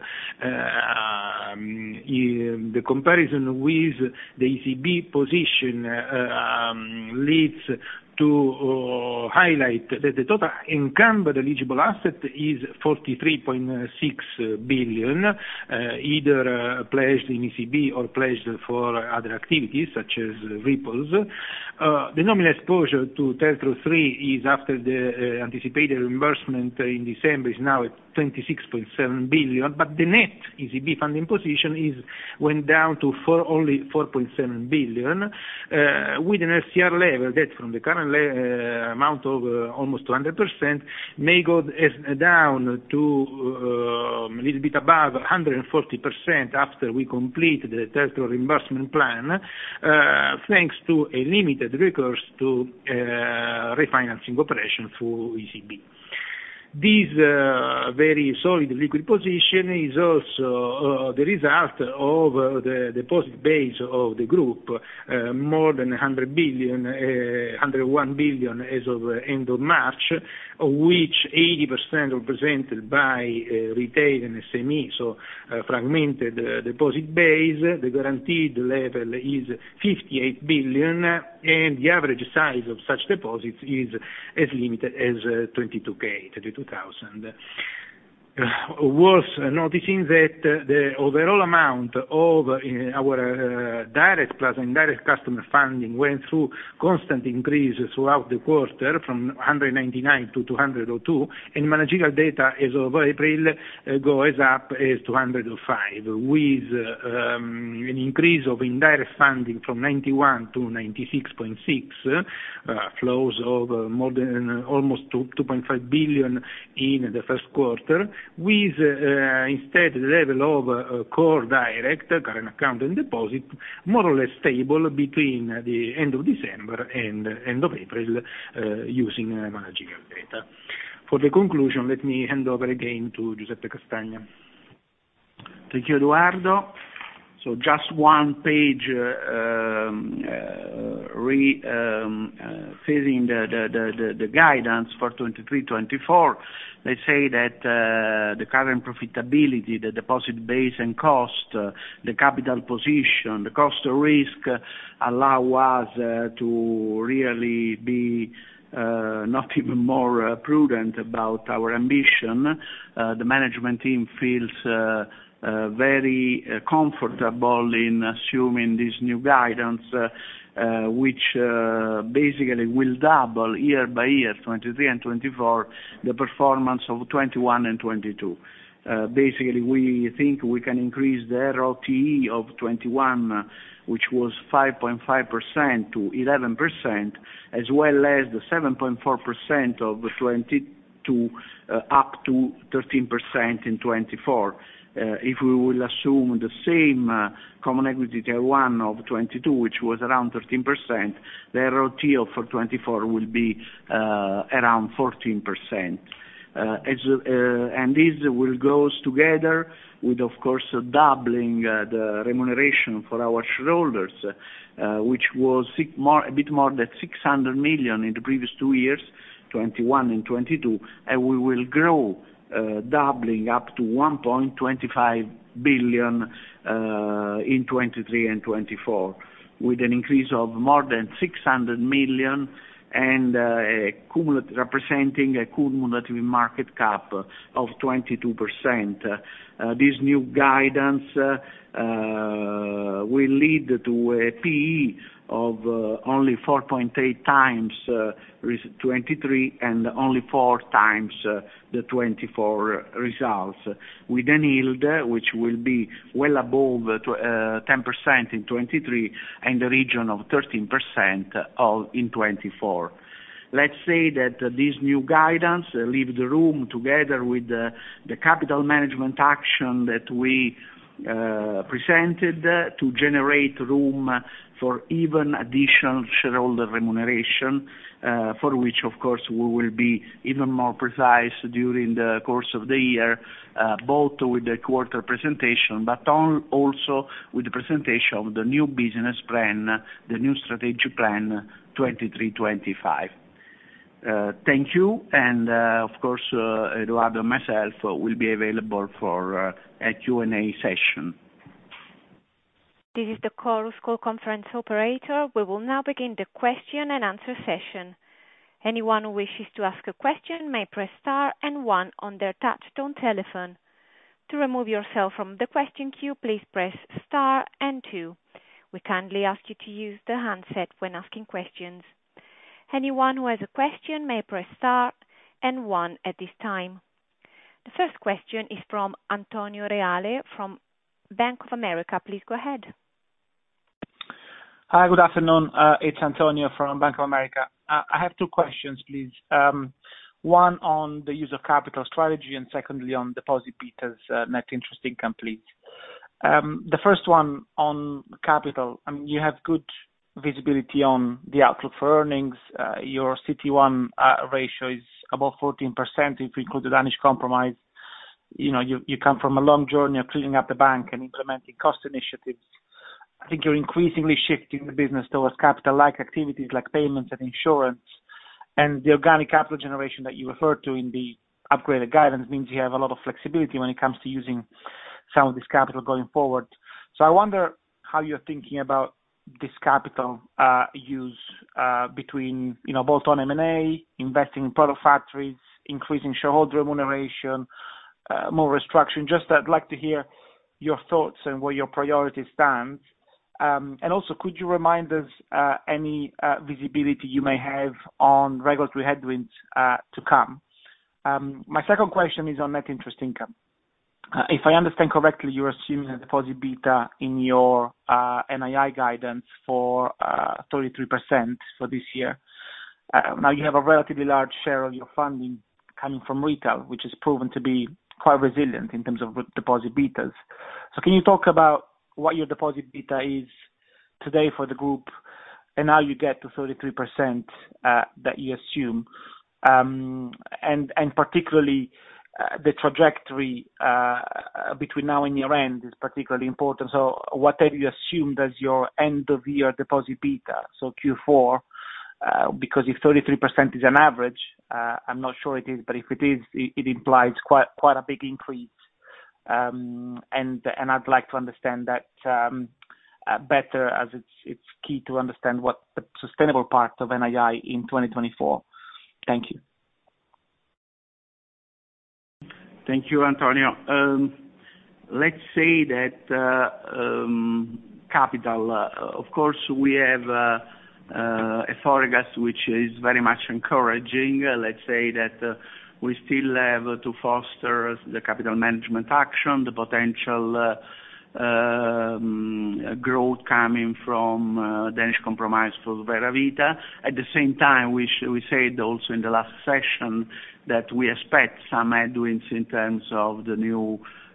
Uh, um, the comparison with the E C B position uh, um, leads to uh, highlight that the total encumbered eligible asset is forty-three point six billion, uh, either uh, pledged in E C B or pledged for other activities such as repos. Uh, the nominal exposure to TLTRO three is, after the uh, anticipated reimbursement in December, is now at twenty-six point seven billion, but the net E C B funding position is went down to four, only four point seven billion, uh, with an L C R level that from the current le- uh, amount of uh, almost two hundred percent may go as, down to uh, a little bit above one hundred forty percent after we complete the TLTRO reimbursement plan, uh, thanks to a limited recourse to uh, refinancing operation through E C B. This uh, very solid liquid position is also uh, the result of uh, the deposit base of the group, uh, more than one hundred billion, uh, one hundred one billion as of uh, end of March, of which eighty percent represented by uh, retail and S M E, so uh, fragmented uh, deposit base. The guaranteed level is fifty-eight billion, and the average size of such deposits is as limited as uh, twenty-two K, twenty-two thousand. Uh, worth noticing that uh, the overall amount of uh, our uh, direct plus indirect customer funding went through constant increase throughout the quarter from one hundred ninety-nine to two hundred two, and managerial data as of April uh, go as up as two hundred five, with uh, um, an increase of indirect funding from ninety-one to ninety-six point six, uh, flows of uh, more than uh, almost two point five billion in the first quarter, with uh, instead the level of uh, core direct, current account and deposit, more or less stable between uh, the end of December and uh, end of April, uh, using uh, managerial data. For the conclusion, let me hand over again to Giuseppe Castagna. Thank you, Edoardo. So just one page uh, um, uh, re um, uh, facing the, the, the, the guidance for twenty-three twenty-four. Let's say that uh, the current profitability, the deposit base and cost, uh, the capital position, the cost of risk uh, allow us uh, to really be Uh, not even more uh, prudent about our ambition. Uh, the management team feels uh, uh, very uh, comfortable in assuming this new guidance, uh, uh, which uh, basically will double year by year, twenty-three and twenty-four, the performance of twenty-one and twenty-two. Uh, basically, we think we can increase the R O T E of twenty-one, uh, which was five point five percent, to eleven percent, as well as the seven point four percent of twenty-two uh, up to thirteen percent in twenty-four. Uh, if we will assume the same uh, common equity tier one of twenty-two, which was around thirteen percent, the R O T E for twenty-four will be uh, around fourteen percent. Uh, as, uh, and this will go together with, of course, uh, doubling uh, the remuneration for our shareholders, uh, which was six more, a bit more than six hundred million in the previous two years, twenty-one and twenty-two, and we will grow uh, doubling up to one point two five billion uh, in twenty-three and twenty-four, with an increase of more than six hundred million and uh, a cumulative, representing a cumulative market cap of twenty-two percent. Uh, this new guidance uh, uh, will lead to a P E of uh, only four point eight times uh, twenty-three and only four times uh, the twenty-four results, with an yield uh, which will be well above uh, tw- uh, ten percent in twenty-three and the region of thirteen percent of in twenty-four. Let's say that uh, this new guidance uh, leave the room together with uh, the capital management action that we uh, presented uh, to generate room uh, for even additional shareholder remuneration, uh, for which, of course, we will be even more precise during the course of the year, uh, both with the quarter presentation, but on, also with the presentation of the new business plan, the new strategic plan twenty-three twenty-five. Uh, thank you, and uh, of course, uh, Eduardo and myself uh, will be available for uh, a Q and A session. This is the Chorus Call conference operator. We will now begin the question and answer session. Anyone who wishes to ask a question may press star and one on their touch-tone telephone. To remove yourself from the question queue, please press star and two. We kindly ask you to use the handset when asking questions. Anyone who has a question may press star and one at this time. The first question is from Antonio Reale from Bank of America. Please go ahead. Hi, good afternoon. Uh, it's Antonio from Bank of America. Uh, I have two questions, please. Um, one on the use of capital strategy, and secondly on deposit betas, uh, net interest income, please. Um, the first one on capital. I mean, you have good visibility on the outlook for earnings. Uh, your C T one uh, ratio is above fourteen percent if we include the Danish compromise. You know, you, you come from a long journey of cleaning up the bank and implementing cost initiatives. I think you're increasingly shifting the business towards capital-like activities like payments and insurance. And the organic capital generation that you referred to in the upgraded guidance means you have a lot of flexibility when it comes to using some of this capital going forward. So I wonder how you're thinking about this capital uh, use uh, between, you know, bolt-on M and A, investing in product factories, increasing shareholder remuneration, uh, more restructuring. Just I'd like to hear your thoughts and where your priorities stand. Um, and also, could you remind us uh, any uh, visibility you may have on regulatory headwinds uh, to come? Um, my second question is on net interest income. Uh, if I understand correctly, you're assuming a deposit beta in your uh, N I I guidance for uh, thirty-three percent for this year. Uh, now, you have a relatively large share of your funding coming from retail, which has proven to be quite resilient in terms of deposit betas. So can you talk about what your deposit beta is today for the group and how you get to thirty-three percent uh, that you assume? Um, and, and particularly, Uh, the trajectory uh, between now and year end is particularly important. So what have you assumed as your end of year deposit beta? So Q four, uh, because if thirty-three percent is an average, uh, I'm not sure it is, but if it is, it, it implies quite quite a big increase. Um, and and I'd like to understand that um, uh, better, as it's it's key to understand what the sustainable part of N I I in twenty twenty-four. Thank you. Thank you, Antonio. Um, let's say that uh, um, capital, uh, of course, we have uh, uh, a forecast which is very much encouraging. Uh, let's say that uh, we still have to foster the capital management action, the potential uh, um, growth coming from uh, Danish compromise for Vera Vita. At the same time, we, sh- we said also in the last session that we expect some headwinds in terms of the new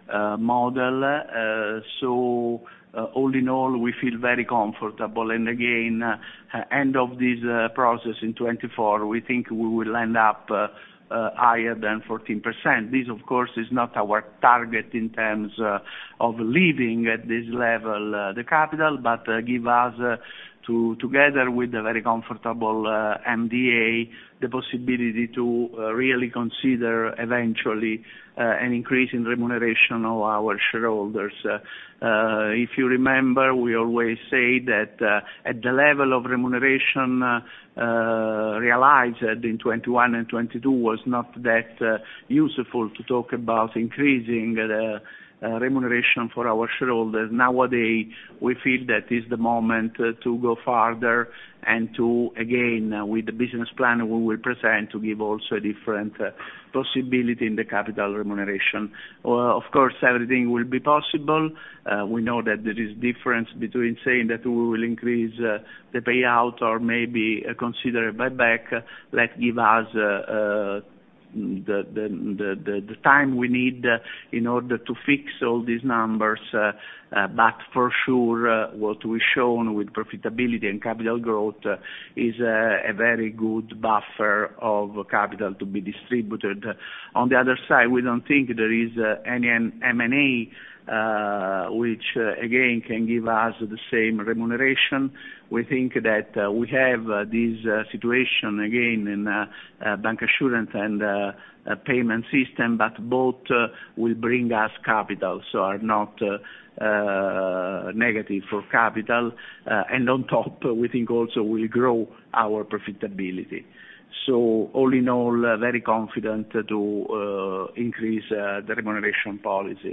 uh, model. Uh, so uh, all in all, we feel very comfortable. And again, uh, end of this uh, process in twenty-four, we think we will end up uh, uh, higher than fourteen percent. This, of course, is not our target in terms uh, of leaving at this level uh, the capital, but uh, give us uh, to, together with a very comfortable uh, M D A, the possibility to uh, really consider eventually uh, an increase in remuneration of our shareholders. Uh, uh, if you remember, we always say that uh, at the level of remuneration uh, uh, realized in twenty-one and twenty-two was not that uh, useful to talk about increasing the Uh, remuneration for our shareholders. Nowadays, we feel that is the moment uh, to go further and to, again, uh, with the business plan we will present, to give also a different uh, possibility in the capital remuneration. Uh, of course, everything will be possible. Uh, we know that there is difference between saying that we will increase uh, the payout or maybe uh, consider a buyback. Uh, let give us uh, uh, The, the, the, the, the time we need uh, in order to fix all these numbers, uh, uh, but for sure uh, what we've shown with profitability and capital growth uh, is uh, a very good buffer of capital to be distributed. On the other side, we don't think there is uh, any M and A Uh, which uh, again can give us the same remuneration. We think that uh, we have uh, this uh, situation again in uh, uh, bancassurance and uh, uh, payment system, but both uh, will bring us capital, so are not uh, uh, negative for capital. Uh, and on top, uh, we think also will grow our profitability. So all in all, uh, very confident to uh, increase uh, the remuneration policy.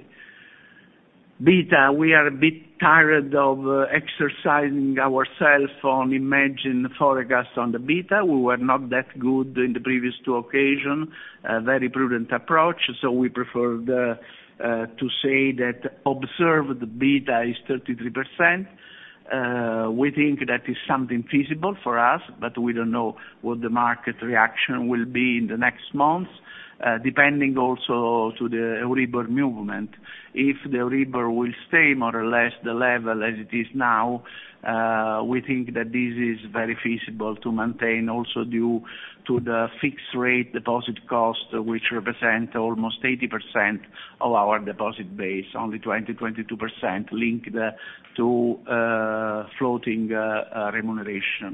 Beta, we are a bit tired of uh, exercising ourselves on imagine forecast on the beta. We were not that good in the previous two occasions, a very prudent approach, so we preferred uh, uh, to say that observed beta is thirty-three percent. Uh, we think that is something feasible for us, but we don't know what the market reaction will be in the next months. Uh, depending also to the Euribor movement. If the Euribor will stay more or less the level as it is now, uh, we think that this is very feasible to maintain, also due to the fixed rate deposit cost, which represent almost eighty percent of our deposit base, only twenty to twenty-two percent linked uh, to uh, floating uh, uh, remuneration.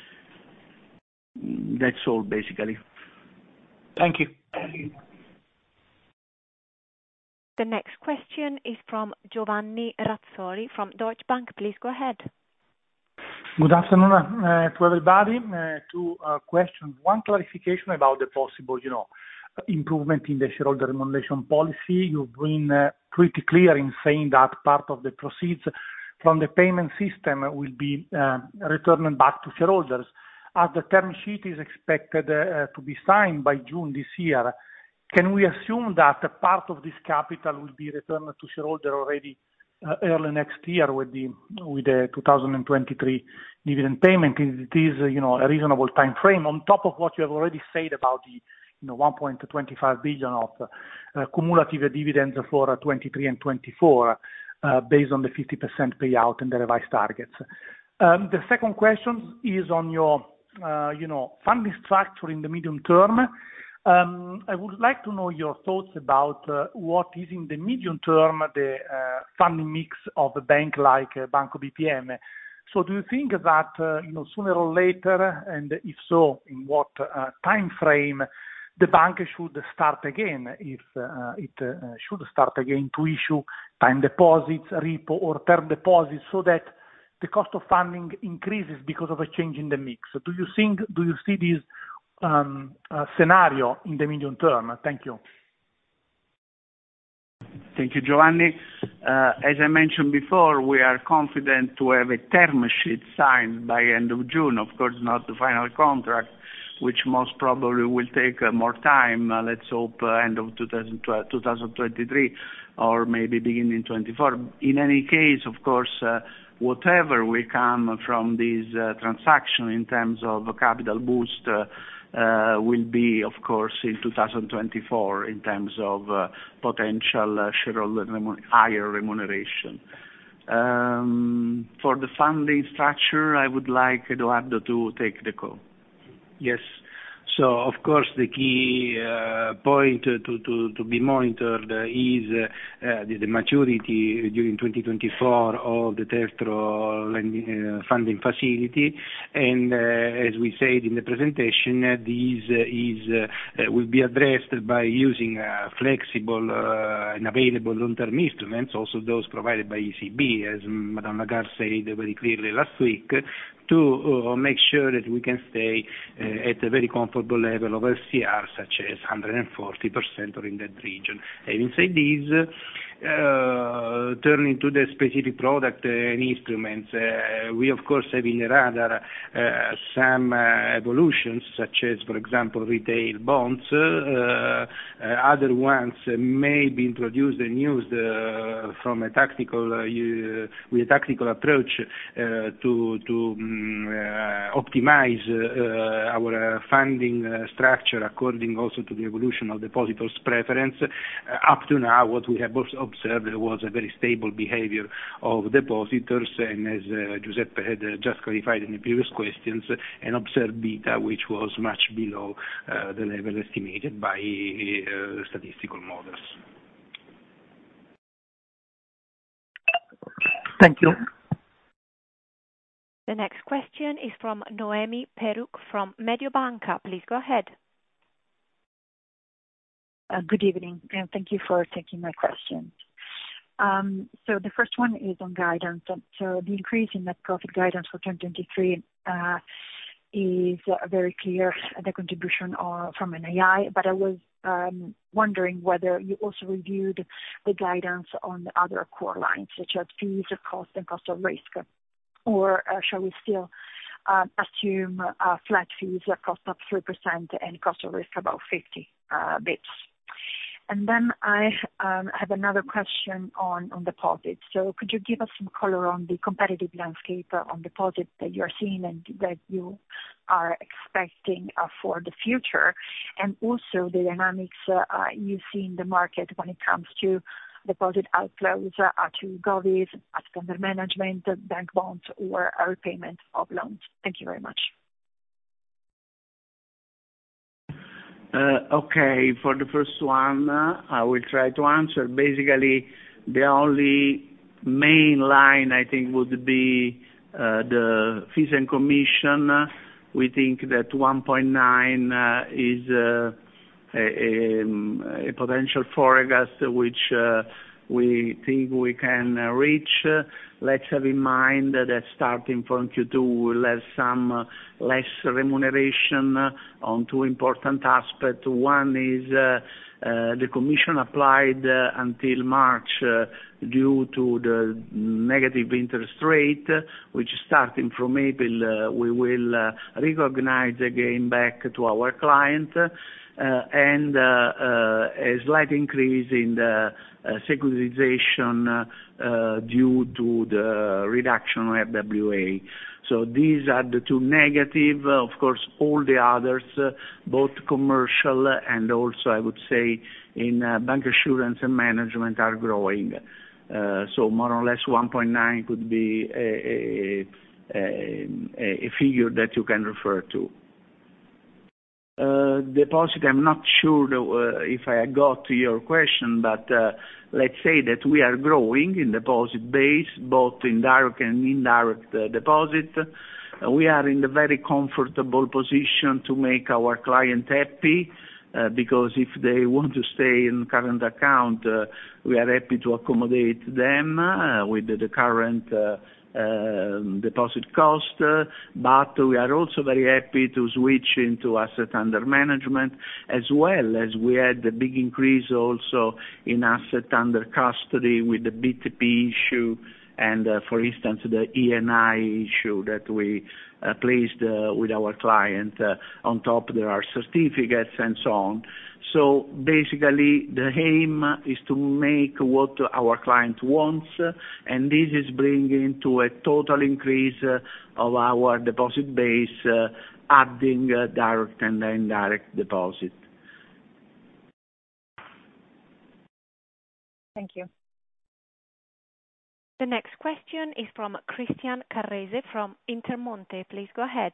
That's all basically. Thank you. The next question is from Giovanni Razzoli from Deutsche Bank. Please go ahead. Good afternoon uh, to everybody. Uh, two uh, questions. One clarification about the possible, you know, improvement in the shareholder remuneration policy. You've been uh, pretty clear in saying that part of the proceeds from the payment system will be uh, returned back to shareholders. As the term sheet is expected uh, to be signed by June this year, can we assume that a part of this capital will be returned to shareholder already uh, early next year with the with the two thousand twenty-three dividend payment? It is, uh, you know, a reasonable time frame on top of what you have already said about the, you know, one point two five billion of uh, cumulative dividends for uh, twenty-three and twenty-four, uh, based on the fifty percent payout and the revised targets. Um, the second question is on your Uh, you know, funding structure in the medium term. Um, I would like to know your thoughts about uh, what is in the medium term the uh, funding mix of a bank like uh, Banco B P M. So do you think that, uh, you know, sooner or later, and if so, in what uh, time frame, the bank should start again, if uh, it uh, should start again to issue time deposits, repo or term deposits, so that the cost of funding increases because of a change in the mix? Do you think, do you see this um, uh, scenario in the medium term? Thank you. Thank you, Giovanni. Uh, as I mentioned before, we are confident to have a term sheet signed by end of June. Of course, not the final contract, which most probably will take uh, more time. Uh, let's hope uh, end of twenty twenty-three or maybe beginning twenty-four. In any case, of course, uh, whatever will come from this uh, transaction in terms of capital boost uh, uh, will be, of course, in two thousand twenty-four in terms of uh, potential uh, shareholder remun- higher remuneration. Um, for the funding structure, I would like Edoardo to take the call. Yes. So, of course, the key uh, point to, to, to be monitored is uh, the, the maturity during twenty twenty-four of the Tertro lending, uh, funding facility, and uh, as we said in the presentation, uh, this uh, is uh, will be addressed by using uh, flexible uh, and available long-term instruments, also those provided by E C B, as Madame Lagarde said very clearly last week, to uh, make sure that we can stay uh, at a very comfortable level of L C R, such as one hundred forty percent or in that region. Having said this, uh, turning to the specific product and instruments, uh, we of course have in the radar uh, some uh, evolutions, such as, for example, retail bonds. Uh, uh, other ones may be introduced and used uh, from a tactical, uh, with a tactical approach uh, to, to um, uh, optimize uh, our uh, funding uh, structure according also to the evolution of depositors' preference. Uh, up to now, what we have observed was a very stable behavior of depositors, and as uh, Giuseppe had uh, just clarified in the previous questions, an observed beta which was much below uh, the level estimated by uh, statistical models. Thank you. The next question is from Noemi Peruch from Mediobanca. Please go ahead. Uh, good evening, and thank you for taking my questions. Um, so the first one is on guidance. So the increase in net profit guidance for twenty twenty-three uh, is uh, very clear, the contribution uh, from N I I, but I was um, wondering whether you also reviewed the guidance on the other core lines, such as fees, cost, and cost of risk, or uh, shall we still uh, assume uh, flat fees, cost up three percent, and cost of risk about fifty uh, bits? And then I um, have another question on, on deposits. So could you give us some color on the competitive landscape uh, on deposits that you are seeing and that you are expecting uh, for the future, and also the dynamics uh, uh, you see in the market when it comes to deposit outflows uh, to govies, asset under management, bank bonds, or a repayment of loans? Thank you very much. Uh, okay, for the first one, uh, I will try to answer. Basically, the only main line I think would be uh, the fees and commission. Uh, we think that one point nine uh, is uh, a, a, a potential forecast which uh, we think we can uh, reach. Uh, let's have in mind uh, that starting from Q two we'll have some uh, less remuneration uh, on two important aspects. One is uh, uh, the commission applied uh, until March uh, due to the negative interest rate, uh, which starting from April uh, we will uh, recognize again back to our client. Uh, and uh, uh, a slight increase in the uh, securitization uh, uh, due to the reduction of R W A. So these are the two negative. Uh, of course, all the others, uh, both commercial and also, I would say, in uh, bank assurance and management are growing. Uh, so more or less one point nine could be a, a, a, a figure that you can refer to. Uh, deposit, I'm not sure uh, if I got to your question, but uh, let's say that we are growing in deposit base, both in direct and indirect uh, deposit. Uh, we are in a very comfortable position to make our client happy, uh, because if they want to stay in current account, uh, we are happy to accommodate them uh, with the, the current uh, Uh, deposit cost, uh, but we are also very happy to switch into asset under management, as well as we had a big increase also in asset under custody with the B T P issue and, uh, for instance, the E N I issue that we uh, placed uh, with our client. Uh, on top there are certificates and so on. So basically the aim is to make what our client wants, uh, and this is bringing to a total increase uh, of our deposit base, uh, adding uh, direct and indirect deposit. Thank you. The next question is from Christian Carrese from Intermonte. Please go ahead.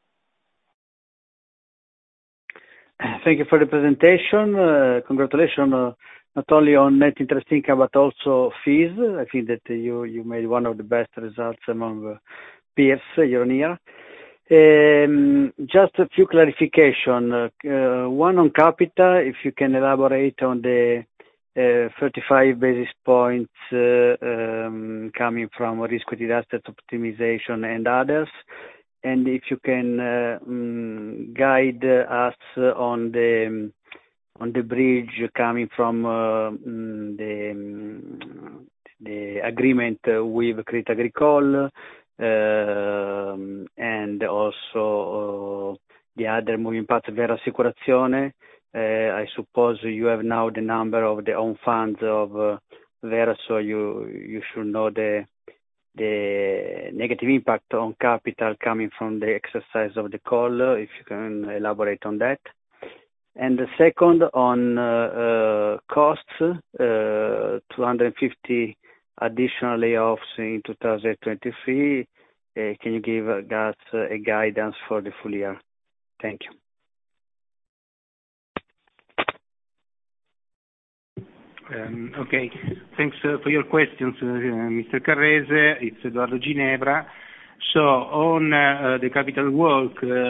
Thank you for the presentation. Uh, congratulations uh, not only on net interest income but also fees. I think that you, you made one of the best results among uh, peers year on year. Um, just a few clarification. Uh, one on capital, if you can elaborate on the uh, thirty-five basis points uh, um, coming from risk-weighted assets optimization and others. And if you can uh, um, guide us on the on the bridge coming from uh, the um, the agreement with Crédit Agricole, uh, and also uh, the other moving parts, Vera Assicurazione. Uh, I suppose you have now the number of the own funds of uh, Vera, so you you should know the the negative impact on capital coming from the exercise of the call, if you can elaborate on that. And the second, on uh, uh, costs, uh, two hundred fifty additional layoffs in two thousand twenty-three. Uh, can you give us a guidance for the full year? Thank you. Um, okay, thanks uh, for your questions, uh, Mister Carrese. It's Eduardo Ginebra. So on uh, the capital work, uh,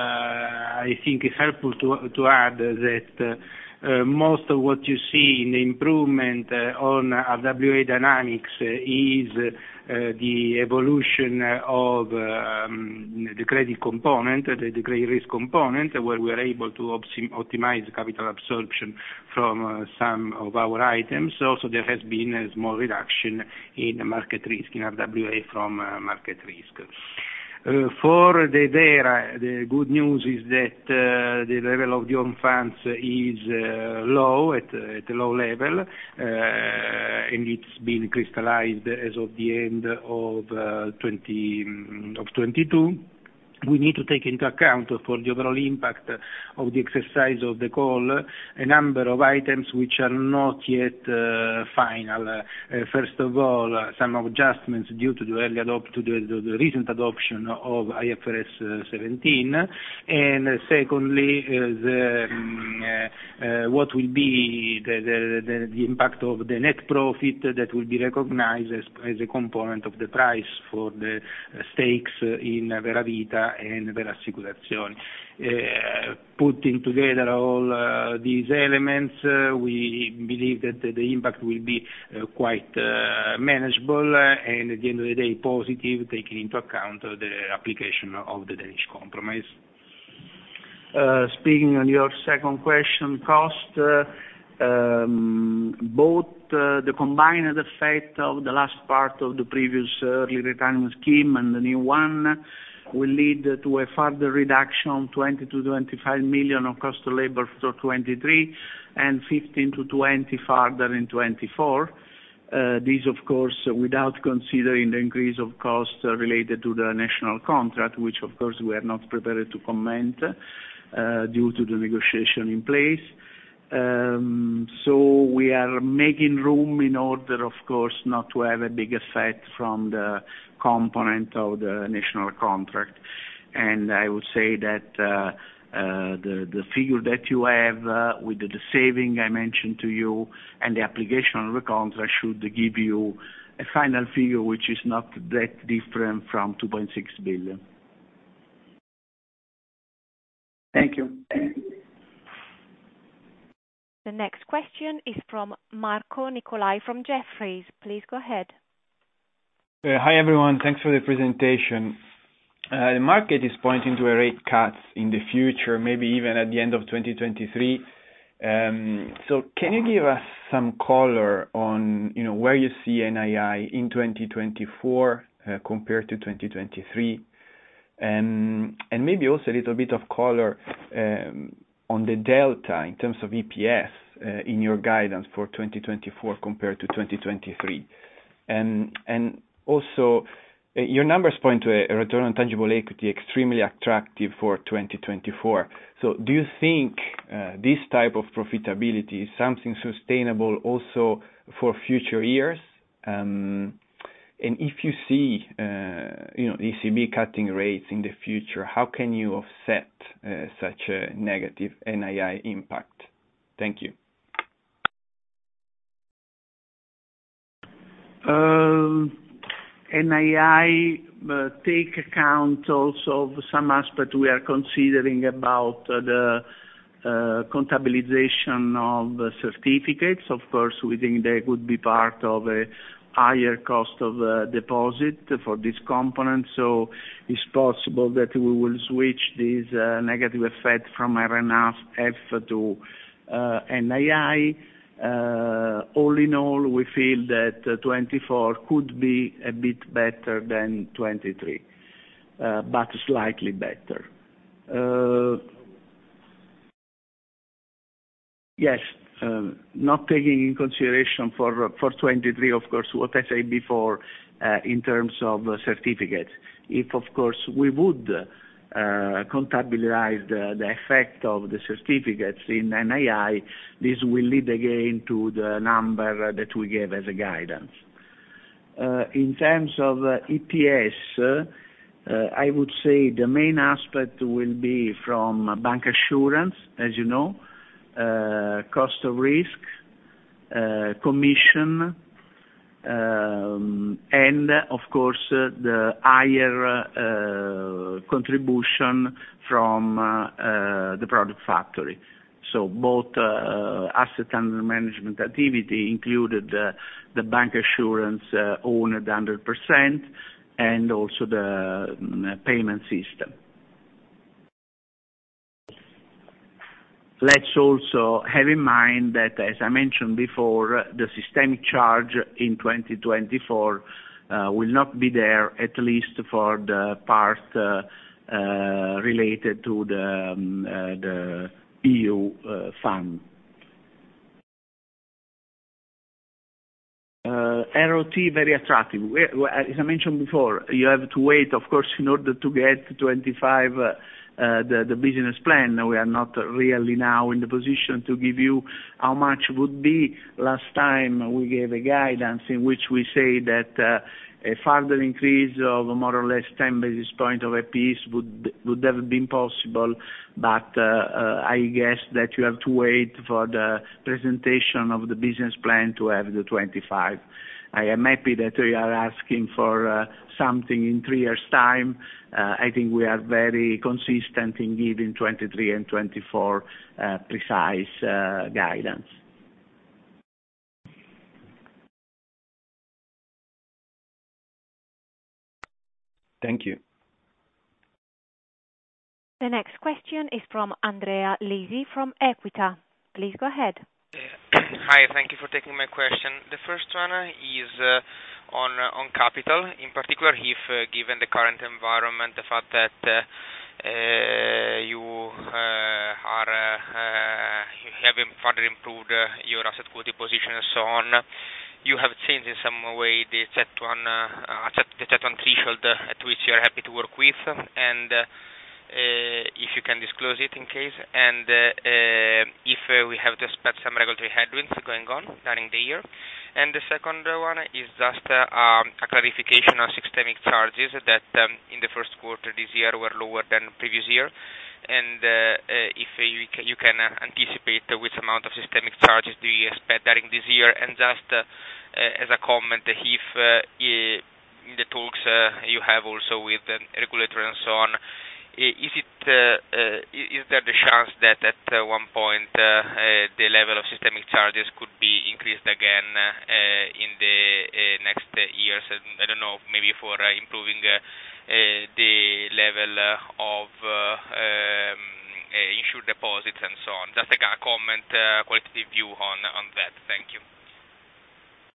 I think it's helpful to, to add that uh, uh, most of what you see in the improvement uh, on R W A dynamics uh, is uh, the evolution of um, the credit component, the, the credit risk component, where we are able to optimize capital absorption from uh, some of our items. Also, there has been a small reduction in market risk, in R W A from uh, market risk. Uh, for the Vera, the good news is that uh, the level of the own funds is uh, low, at, at a low level, uh, and it's been crystallized as of the end of uh, twenty of twenty-two. We need to take into account for the overall impact of the exercise of the call a number of items which are not yet uh, final. Uh, first of all, uh, some adjustments due to the early adopt to the, the, the recent adoption of I F R S seventeen, and uh, secondly, uh, the, um, uh, uh, what will be the, the, the, the impact of the net profit that will be recognized as, as a component of the price for the uh, stakes in Vera Vita and Vera Assicurazioni. Uh, putting together all uh, these elements, uh, we believe that the impact will be uh, quite uh, manageable uh, and at the end of the day positive, taking into account uh, the application of the Danish Compromise. Uh, speaking on your second question, cost, uh, um, both uh, the combined effect of the last part of the previous early retirement scheme and the new one will lead to a further reduction, twenty to twenty-five million of cost of labor for twenty-three and fifteen to twenty further in twenty-four. Uh, this, of course, without considering the increase of costs uh, related to the national contract, which, of course, we are not prepared to comment uh, due to the negotiation in place. Um, so we are making room in order, of course, not to have a big effect from the component of the national contract. And I would say that uh, uh, the, the figure that you have uh, with the, the saving I mentioned to you and the application of the contract should give you a final figure which is not that different from two point six billion. Thank you. The next question is from Marco Nicolai from Jefferies. Please go ahead. Uh, hi everyone, thanks for the presentation. Uh, the market is pointing to a rate cuts in the future, maybe even at the end of twenty twenty-three. Um, so can you give us some color on, you know, where you see N I I in twenty twenty-four uh, compared to twenty twenty-three? Um, and maybe also a little bit of color um, on the delta in terms of E P S uh, in your guidance for twenty twenty-four compared to twenty twenty-three. Um, and also, uh, your numbers point to a, a return on tangible equity extremely attractive for twenty twenty-four. So do you think uh, this type of profitability is something sustainable also for future years? Um, and if you see, uh, you know, the E C B cutting rates in the future, how can you offset uh, such a negative N I I impact? Thank you. Um, N I I uh, take account also of some aspect we are considering about uh, the uh, contabilization of uh, certificates. Of course, we think they could be part of a higher cost of uh, deposit for this component, so it's possible that we will switch this uh, negative effect from R N F to uh, N I I. Uh, all in all, we feel that uh, twenty-four could be a bit better than twenty-three, uh, but slightly better. Uh, yes, uh, not taking in consideration for for twenty-three, of course, what I said before uh, in terms of uh, certificates. If, of course, we would uh, Uh, contabilize the, the effect of the certificates in N I I, this will lead again to the number that we gave as a guidance. Uh, in terms of uh, E P S, uh, uh, I would say the main aspect will be from bank assurance, as you know, uh, cost of risk, uh, commission, Um, and of course uh, the higher uh, contribution from uh, uh, the product factory. So both uh, asset under management activity included uh, the bank assurance uh, owned one hundred percent and also the um, payment system. Let's also have in mind that, as I mentioned before, the systemic charge in twenty twenty-four uh, will not be there, at least for the part uh, uh, related to the, um, uh, the E U uh, fund. Uh, R O T very attractive. As I mentioned before, you have to wait, of course, in order to get twenty-five uh, Uh, the, the business plan. We are not really now in the position to give you how much would be. Last time we gave a guidance in which we say that uh, a further increase of more or less ten basis points of A P S would would have been possible, but uh, uh, I guess that you have to wait for the presentation of the business plan to have the twenty-five. I am happy that we are asking for uh, something in three years' time. Uh, I think we are very consistent in giving twenty-three and twenty-four uh, precise uh, guidance. Thank you. The next question is from Andrea Lisi from Equita. Please go ahead. Hi, thank you for taking my question. The first one is uh, on uh, on capital, in particular if, uh, given the current environment, the fact that uh, uh, you uh, are uh, uh, you have further improved uh, your asset quality position and so on, you have changed in some way the C E T one uh, the C E T one threshold at which you are happy to work with, and uh, Uh, if you can disclose it in case, and uh, uh, if uh, we have to expect some regulatory headwinds going on during the year. And the second one is just uh, um, a clarification on systemic charges that um, in the first quarter this year were lower than previous year, and uh, uh, if uh, you, can, you can uh, anticipate which amount of systemic charges do you expect during this year, and just uh, uh, as a comment, if uh, in the talks uh, you have also with the regulator and so on, Is it uh, uh, is there the chance that at uh, one point uh, uh, the level of systemic charges could be increased again uh, in the uh, next uh, years? I don't know, maybe for uh, improving uh, uh, the level uh, of uh, um, uh, insured deposits and so on. Just a comment, uh, qualitative view on on that. Thank you.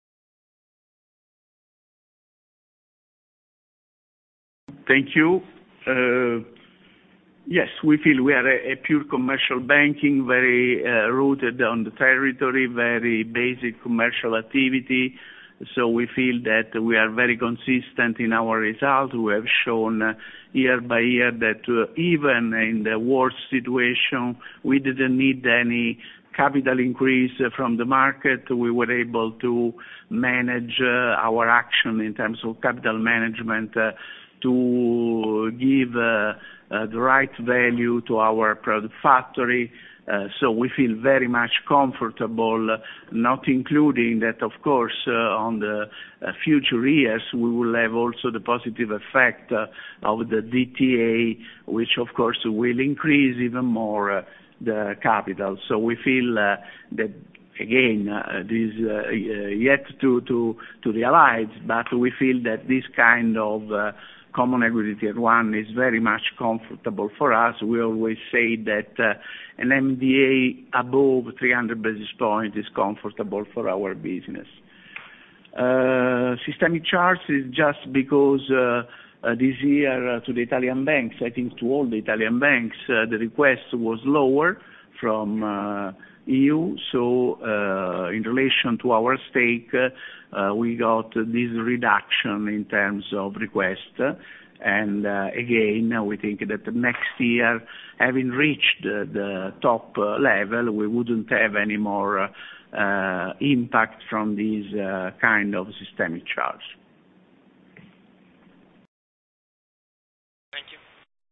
Thank you. Uh, yes, we feel we are a, a pure commercial banking, very uh, rooted on the territory, very basic commercial activity. So we feel that we are very consistent in our results. We have shown uh, year by year that uh, even in the worst situation, we didn't need any capital increase uh, from the market. We were able to manage uh, our action in terms of capital management uh, to give uh, uh, the right value to our product factory. Uh, so we feel very much comfortable, uh, not including that, of course, uh, on the uh, future years, we will have also the positive effect uh, of the D T A, which, of course, will increase even more uh, the capital. So we feel uh, that, again, uh, this uh, yet to, to, to realize, but we feel that this kind of uh, Common Equity Tier one is very much comfortable for us. We always say that uh, an M D A above three hundred basis points is comfortable for our business. Uh, systemic charge is just because uh, uh, this year uh, to the Italian banks, I think to all the Italian banks, uh, the request was lower from uh, E U, so uh, in relation to our stake, uh, we got this reduction in terms of request, and uh, again, we think that next year, having reached the, the top uh, level, we wouldn't have any more uh, impact from this uh, kind of systemic charge. Thank you.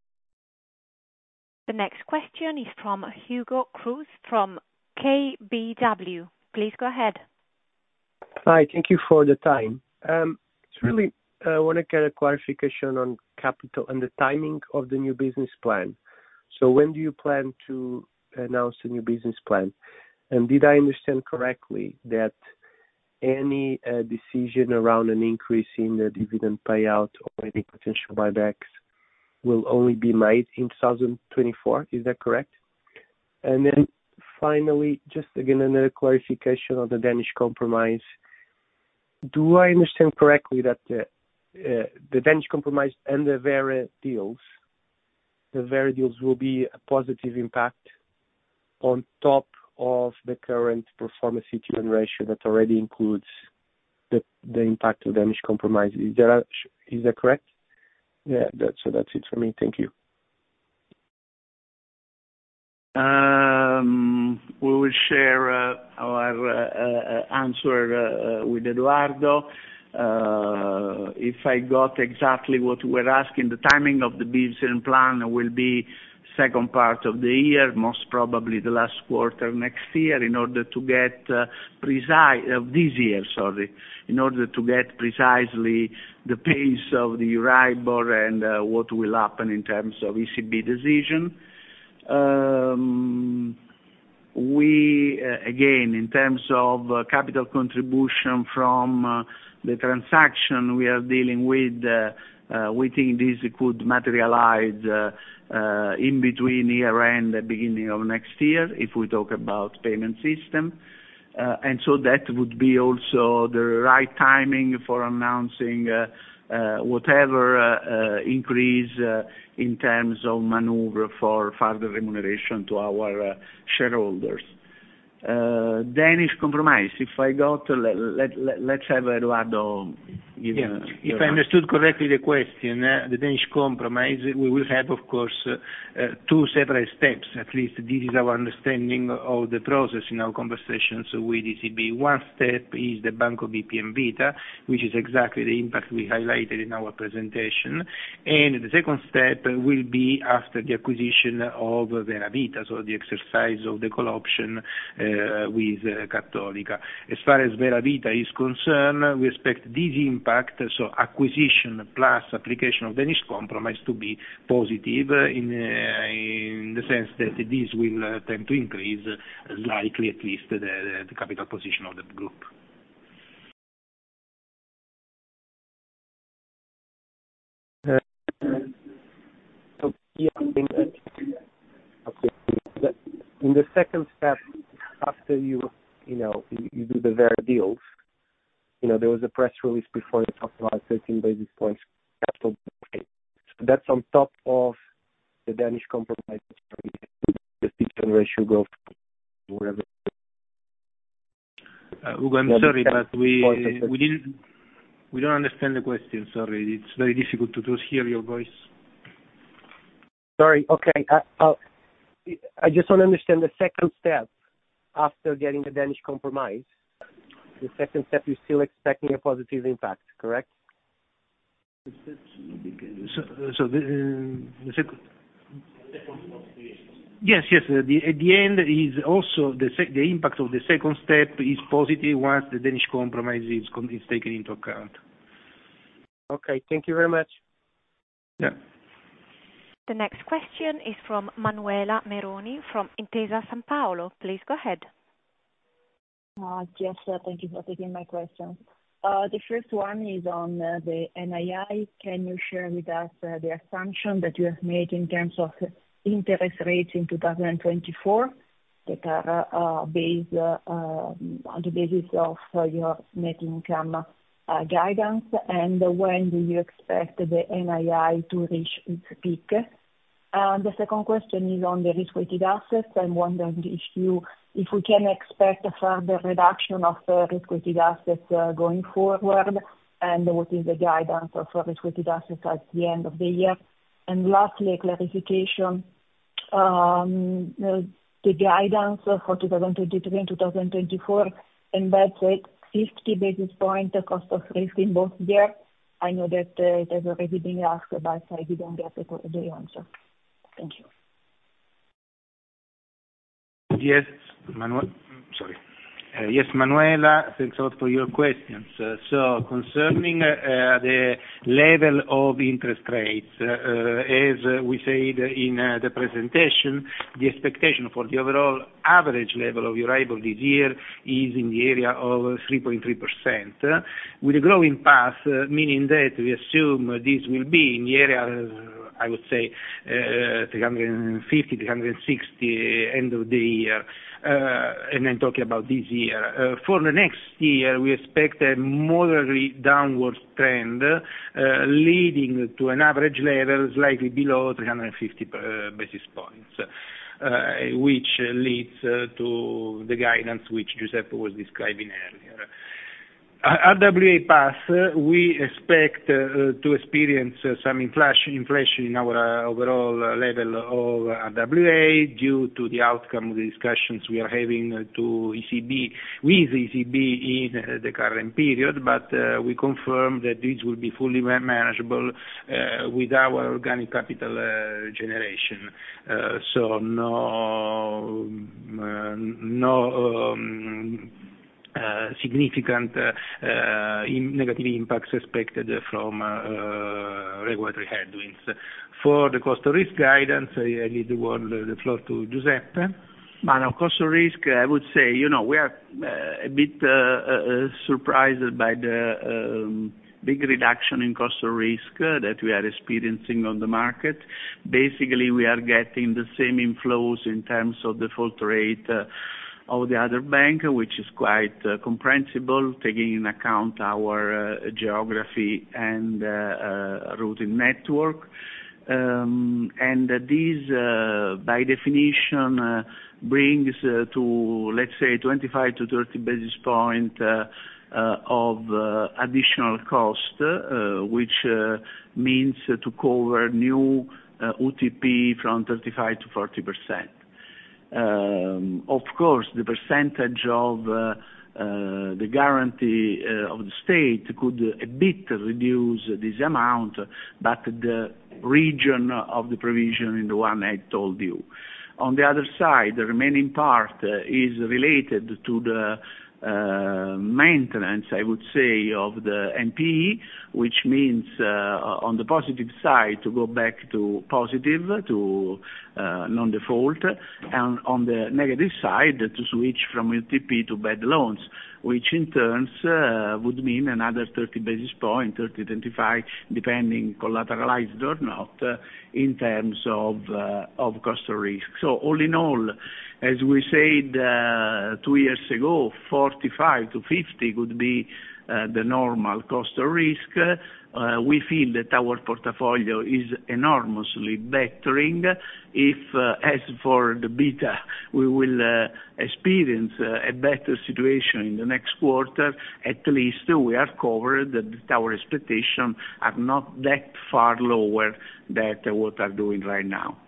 The next question is from Hugo Cruz from K B W. Please go ahead. Hi, thank you for the time. Um, it's really, I uh, want to get a clarification on capital and the timing of the new business plan. So when do you plan to announce the new business plan? And did I understand correctly that any uh, decision around an increase in the dividend payout or any potential buybacks will only be made in two thousand twenty-four? Is that correct? And then finally, just again, another clarification on the Danish Compromise. Do I understand correctly that the, uh, the Danish Compromise and the Vera deals, the Vera deals will be a positive impact on top of the current performance C T one ratio that already includes the the impact of Danish Compromise? Is that is that correct? Yeah, that, so that's it for me. Thank you. Um, we will share uh, our uh, uh, answer uh, with Eduardo. Uh, if I got exactly what you were asking, the timing of the business plan will be second part of the year, most probably the last quarter next year, in order to get uh, precise of uh, this year, sorry, in order to get precisely the pace of the Euribor and uh, what will happen in terms of E C B decision. Um, we, uh, again, in terms of uh, capital contribution from uh, the transaction we are dealing with, uh, uh, we think this could materialize uh, uh, in between year-end and beginning of next year, if we talk about payment system. Uh, and so that would be also the right timing for announcing uh, Uh, whatever uh, uh, increase uh, in terms of maneuver for further remuneration to our uh, shareholders. Uh, Danish Compromise, if I got, let, let, let, let's have Eduardo give yeah. uh, If I understood correctly the question, uh, the Danish Compromise, we will have, of course, uh, uh, two separate steps. At least this is our understanding of the process in our conversations with E C B. One step is the Banco B P M Vita, which is exactly the impact we highlighted in our presentation. And the second step will be after the acquisition of Vera Vita, so the exercise of the call option uh, Uh, with uh, Cattolica. As far as Vera Vita is concerned, we expect this impact, so acquisition plus application of Danish Compromise, to be positive uh, in, uh, in the sense that this will uh, tend to increase uh, slightly, at least, the, the capital position of the group. Uh, so, yeah, in, uh, okay. in the second step, after you, you know, you, you do the Vera deals, you know, there was a press release before that talked about thirteen basis points capital. That's on top of the Danish Compromise, the C E T ratio go wherever. Uh, Ugo, I'm sorry, but we we didn't we don't understand the question. Sorry, it's very difficult to, to hear your voice. Sorry. Okay. I, I'll, I just want to understand the second step after getting the Danish Compromise. The second step, you're still expecting a positive impact, correct? So, so the, uh, the second. Yes, yes. Uh, the, at the end is also the sec- the impact of the second step is positive once the Danish Compromise is, is taken into account. Okay. Thank you very much. Yeah. The next question is from Manuela Meroni from Intesa Sanpaolo. Please go ahead. Uh, yes, uh, thank you for taking my questions. Uh, the first one is on uh, the N I I. Can you share with us uh, the assumption that you have made in terms of interest rates in two thousand twenty-four that are uh, based uh, um, on the basis of uh, your net income uh, guidance, and when do you expect the N I I to reach its peak? And the second question is on the risk-weighted assets. I'm wondering if you, if we can expect a further reduction of uh, risk-weighted assets uh, going forward, and what is the guidance of uh, risk-weighted assets at the end of the year? And lastly, a clarification, um, the, the guidance for two thousand twenty-three and two thousand twenty-four embeds a fifty basis point cost of risk in both years. I know that uh, it has already been asked, but I didn't get the, the answer. Thank you. Yes, Manuel. Sorry. Uh, yes, Manuela, thanks a lot for your questions. Uh, so concerning uh, the level of interest rates, uh, uh, as uh, we said in uh, the presentation, the expectation for the overall average level of Euribor this year is in the area of three point three percent, uh, with a growing path, uh, meaning that we assume this will be in the area uh, I would say uh, three hundred fifty, three hundred sixty end of the year, uh, and I'm talking about this year. Uh, for the next year, we expect a moderately downward trend, uh, leading to an average level slightly below three hundred fifty uh, basis points, uh, which leads uh, to the guidance which Giuseppe was describing earlier. R W A path, uh, we expect uh, to experience uh, some inflation, inflation in our uh, overall uh, level of R W A due to the outcome of the discussions we are having uh, to E C B, with E C B in uh, the current period, but uh, we confirm that this will be fully manageable uh, with our organic capital uh, generation. Uh, so no, uh, no um, Uh, significant uh, uh, in negative impacts expected from uh, uh, regulatory headwinds. For the cost of risk guidance, I, I leave the, word, the floor to Giuseppe. But of cost of risk, I would say, you know, we are uh, a bit uh, uh, surprised by the um, big reduction in cost of risk uh, that we are experiencing on the market. Basically, we are getting the same inflows in terms of default rate uh, of the other bank, which is quite uh, comprehensible, taking in account our uh, geography and uh, uh, routing network. Um, and uh, this, uh, by definition, uh, brings uh, to, let's say, twenty-five to thirty basis point uh, uh, of uh, additional cost, uh, which uh, means uh, to cover new uh, U T P from thirty-five to forty percent. Um, of course, the percentage of uh, uh, the guarantee uh, of the state could a bit reduce this amount, but the region of the provision in the one I told you. On the other side, the remaining part uh, is related to the uh, maintenance, I would say, of the N P E, which means uh, on the positive side to go back to positive, to uh, non-default, and on the negative side to switch from U T P to bad loans, which in turn uh, would mean another thirty basis points, thirty, twenty-five, depending collateralized or not, uh, in terms of, uh, of cost of risk. So all in all, as we said uh, two years ago, forty-five to fifty could be uh, the normal cost of risk. Uh, uh, we feel that our portfolio is enormously bettering. If, uh, as for the beta, we will uh, experience uh, a better situation in the next quarter, at least we are covered that our expectations are not that far lower than what are doing right now.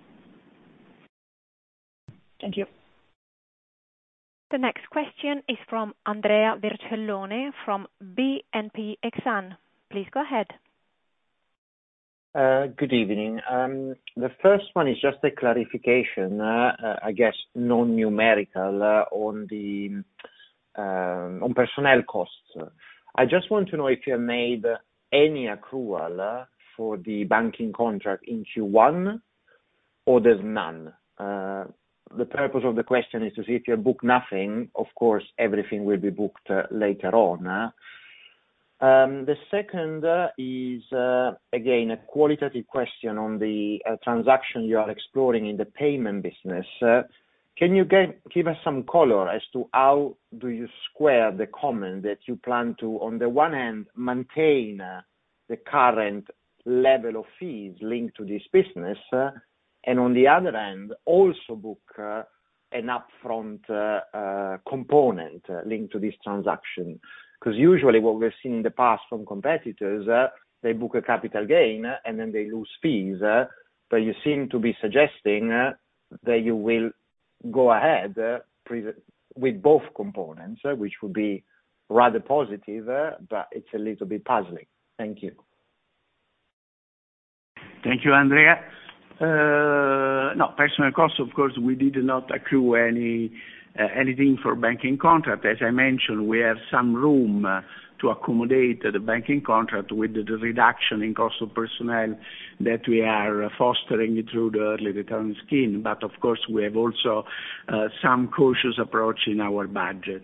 Thank you. The next question is from Andrea Vercellone from B N P Exane. Please go ahead. Uh, good evening. Um, the first one is just a clarification, uh, uh, I guess non-numerical, uh, on the um, on personnel costs. I just want to know if you have made any accrual uh, for the banking contract in Q one, or there's none. Uh, the purpose of the question is to see if you book nothing. Of course, everything will be booked uh, later on. Uh. Um, the second uh, is, uh, again, a qualitative question on the uh, transaction you are exploring in the payment business. Uh, can you get, give us some color as to how do you square the comment that you plan to, on the one hand, maintain uh, the current level of fees linked to this business, uh, and on the other hand, also book uh, an upfront uh, uh, component uh, linked to this transaction? Because usually what we've seen in the past from competitors, uh, they book a capital gain uh, and then they lose fees. Uh, but you seem to be suggesting uh, that you will go ahead uh, pre- with both components, uh, which would be rather positive, uh, but it's a little bit puzzling. Thank you. Thank you, Andrea. Uh, no, personal costs, of course, we did not accrue any Uh, anything for banking contract. As I mentioned, we have some room uh, to accommodate uh, the banking contract with the, the reduction in cost of personnel that we are uh, fostering through the early return scheme. But of course, we have also uh, some cautious approach in our budget.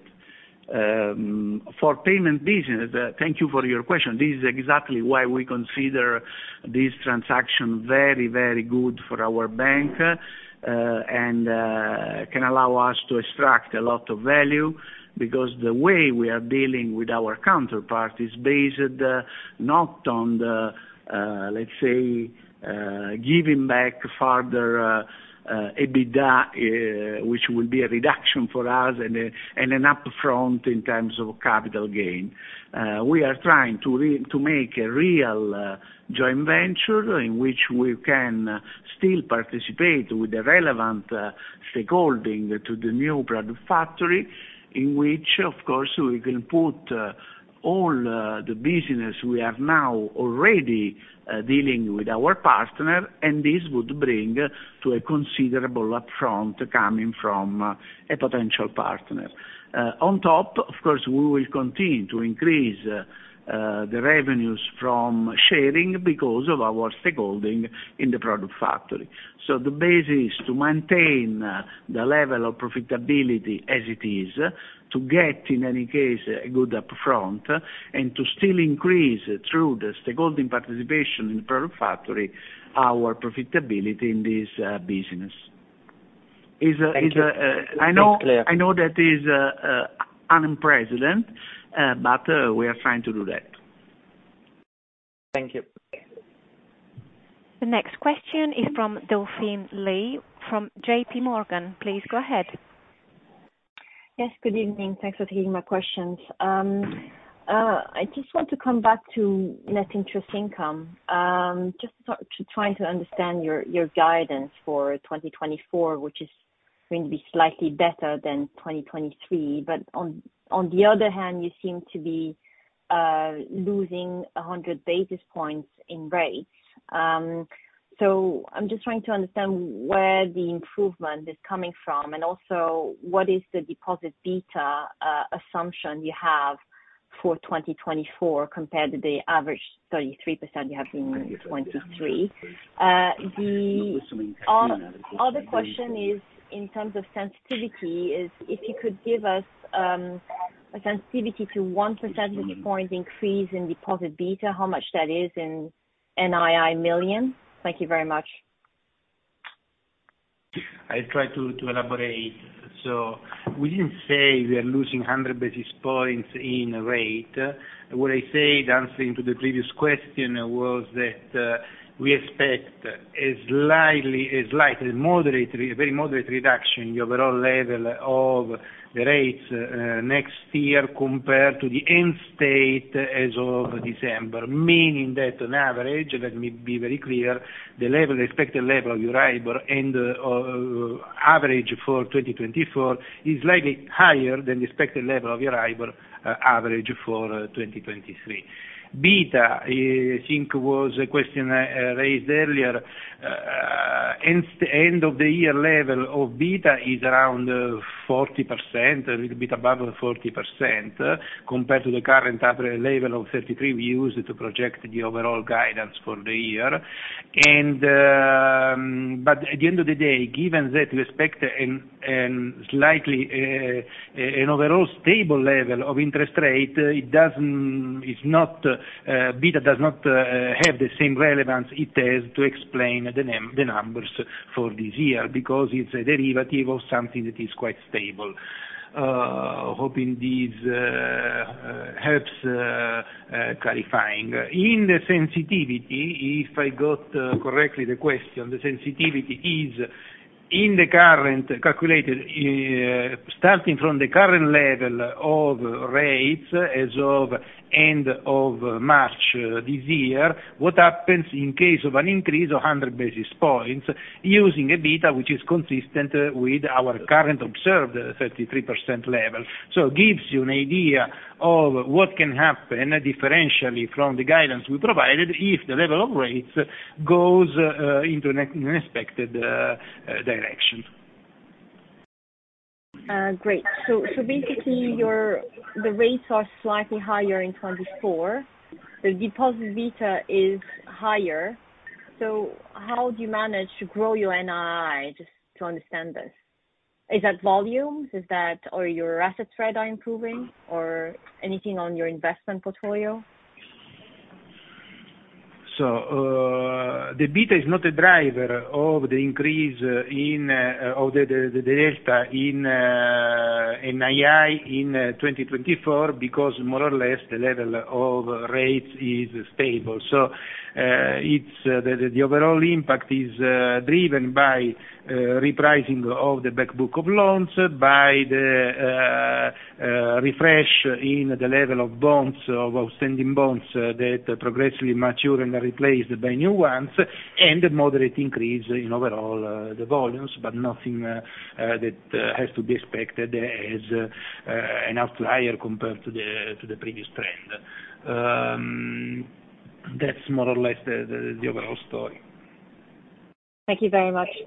Um, for payment business, uh, thank you for your question. This is exactly why we consider this transaction very, very good for our bank. Uh, and uh, can allow us to extract a lot of value, because the way we are dealing with our counterpart is based uh, not on the, uh, let's say, uh, giving back further uh, uh, EBITDA, uh, which will be a reduction for us and, a, and an upfront in terms of capital gain. Uh, we are trying to re- to make a real uh, joint venture in which we can uh, still participate with the relevant uh, stakeholding to the new product factory, in which, of course, we can put uh, all uh, the business we are now already uh, dealing with our partner, and this would bring uh, to a considerable upfront coming from uh, a potential partner. Uh, on top, of course, we will continue to increase uh, uh, the revenues from sharing because of our stakeholding in the product factory. So the base is to maintain uh, the level of profitability as it is, uh, to get, in any case, a good upfront, uh, and to still increase uh, through the stakeholding participation in the product factory our profitability in this uh, business. Is, uh, is, uh, uh, I know I know that is uh, uh, unprecedented, uh, but uh, we are trying to do that. Thank you. The next question is from Delphine Lee from J P Morgan. Please go ahead. Yes, good evening. Thanks for taking my questions. Um, uh, I just want to come back to net interest income, um, just to, to trying to understand your, your guidance for twenty twenty-four, which is going to be slightly better than twenty twenty-three. But on on the other hand, you seem to be uh, losing one hundred basis points in rates. Um, so I'm just trying to understand where the improvement is coming from, and also what is the deposit beta uh, assumption you have for twenty twenty-four compared to the average thirty-three percent you have in twenty-three. Uh, the other question is, in terms of sensitivity, is if you could give us um, a sensitivity to one percentage point increase in deposit beta, how much that is in N I I million? Thank you very much. I try to, to elaborate. So we didn't say we are losing one hundred basis points in rate. What I said, answering to the previous question, was that uh, we expect a slightly, a slight, a moderate, a very moderate reduction in the overall level of the rates uh, next year compared to the end state as of December, meaning that on average, let me be very clear, the level, the expected level of Euribor and uh, average for twenty twenty-four is slightly higher than the expected level of Euribor uh, average for uh, twenty twenty-three. Beta, I think was a question uh, raised earlier. Uh, end, end of the year level of beta is around uh, forty percent, a little bit above forty percent, uh, compared to the current average level of thirty-three we used to project the overall guidance for the year. And um, but at the end of the day, given that we expect an, an slightly uh, an overall stable level of interest rate, uh, it doesn't, it's not uh, beta does not uh, have the same relevance it has to explain the, num- the numbers for this year, because it's a derivative of something that is quite stable. Uh, hoping this uh, uh, helps uh, uh, clarifying. In the sensitivity, if I got uh, correctly the question, the sensitivity is in the current calculated, uh, starting from the current level of rates as of end of March uh, this year, what happens in case of an increase of one hundred basis points, using a beta which is consistent uh, with our current observed uh, thirty-three percent level. So it gives you an idea of what can happen uh, differentially from the guidance we provided if the level of rates goes uh, into an unexpected uh, uh, direction. Uh, great. So, so basically, your the rates are slightly higher in twenty-four. The deposit beta is higher. So, how do you manage to grow your N I I? Just to understand this, is that volumes? Is that, or your asset spread are improving, or anything on your investment portfolio? So uh, the beta is not a driver of the increase uh, in uh, of the, the, the delta in uh, N I I in uh, twenty twenty-four, because more or less the level of rates is stable. So uh, it's uh, the, the overall impact is uh, driven by uh, repricing of the back book of loans, by the uh, uh, refresh in the level of bonds, of outstanding bonds uh, that progressively mature and are replaced by new ones, and a moderate increase in overall uh, the volumes, but nothing uh, uh, that uh, has to be expected as uh, uh, an outlier compared to the to the previous trend. Um, that's more or less the, the, the overall story. Thank you very much.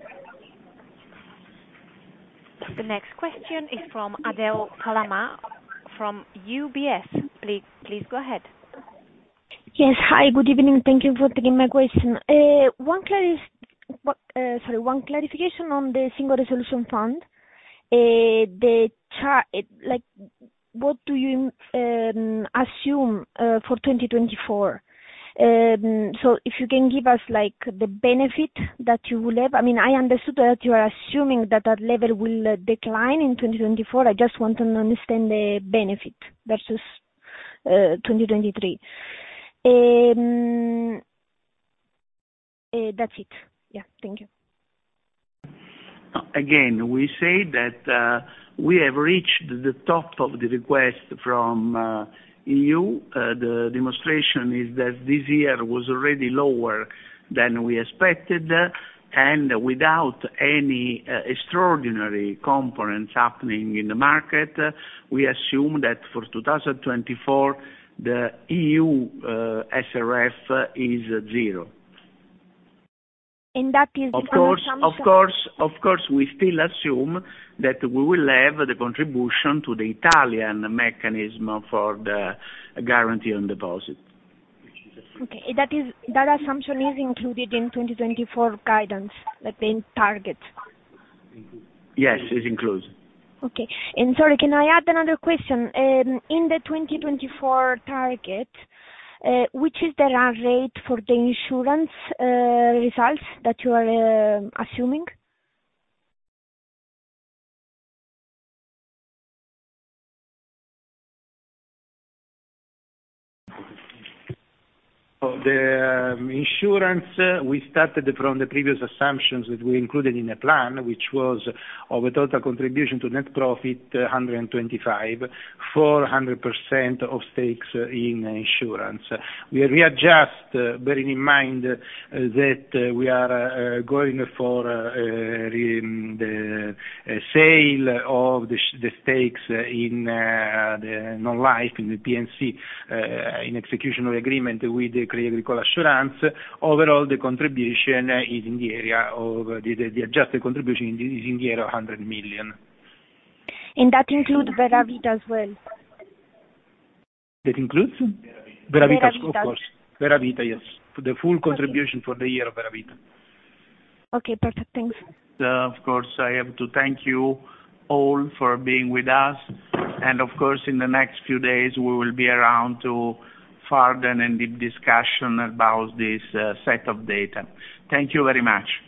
The next question is from Adele Palama from U B S. Please, please go ahead. Yes. Hi, good evening. Thank you for taking my question. Uh, one claris- uh, sorry, one clarification on the Single Resolution Fund. Uh, the chart, like, what do you um, assume uh, for twenty twenty-four? Um, so if you can give us, like, the benefit that you will have. I mean, I understood that you are assuming that that level will uh, decline in twenty twenty-four. I just want to understand the benefit versus uh, twenty twenty-three. Um, uh, that's it. Yeah, thank you. Again, we say that uh, we have reached the top of the request from uh, E U. Uh, the demonstration is that this year was already lower than we expected, uh, and without any uh, extraordinary components happening in the market, uh, we assume that for two thousand twenty-four the E U uh, S R F uh, is uh, zero. And that is of course, of course, of course, we still assume that we will have the contribution to the Italian mechanism for the guarantee on deposit. Okay, that is that assumption is included in twenty twenty-four guidance, like the target. Yes, it's included. Okay, and sorry, can I add another question? Um, in the twenty twenty-four target, uh, which is the run rate for the insurance uh, results that you are uh, assuming? The um, insurance, uh, we started from the previous assumptions that we included in the plan, which was of a total contribution to net profit, uh, one hundred twenty-five, four hundred percent of stakes uh, in insurance. We readjust, uh, bearing in mind uh, that uh, we are uh, going for uh, uh, the uh, sale of the, sh- the stakes in uh, the non-life, in the P N C, uh, in execution of agreement with the Crédit Agricole Assurance. Overall, the contribution is in the area of the, the, the adjusted contribution is in the area of one hundred million. And that includes Vera Vita as well. That includes Vera Vita, Vera Vita. Of course. Vera Vita, yes. For the full contribution okay. for the year of Vera Vita. Okay, perfect. Thanks. Uh, of course, I have to thank you all for being with us, and of course, in the next few days, we will be around to further and deep discussion about this uh, set of data. Thank you very much.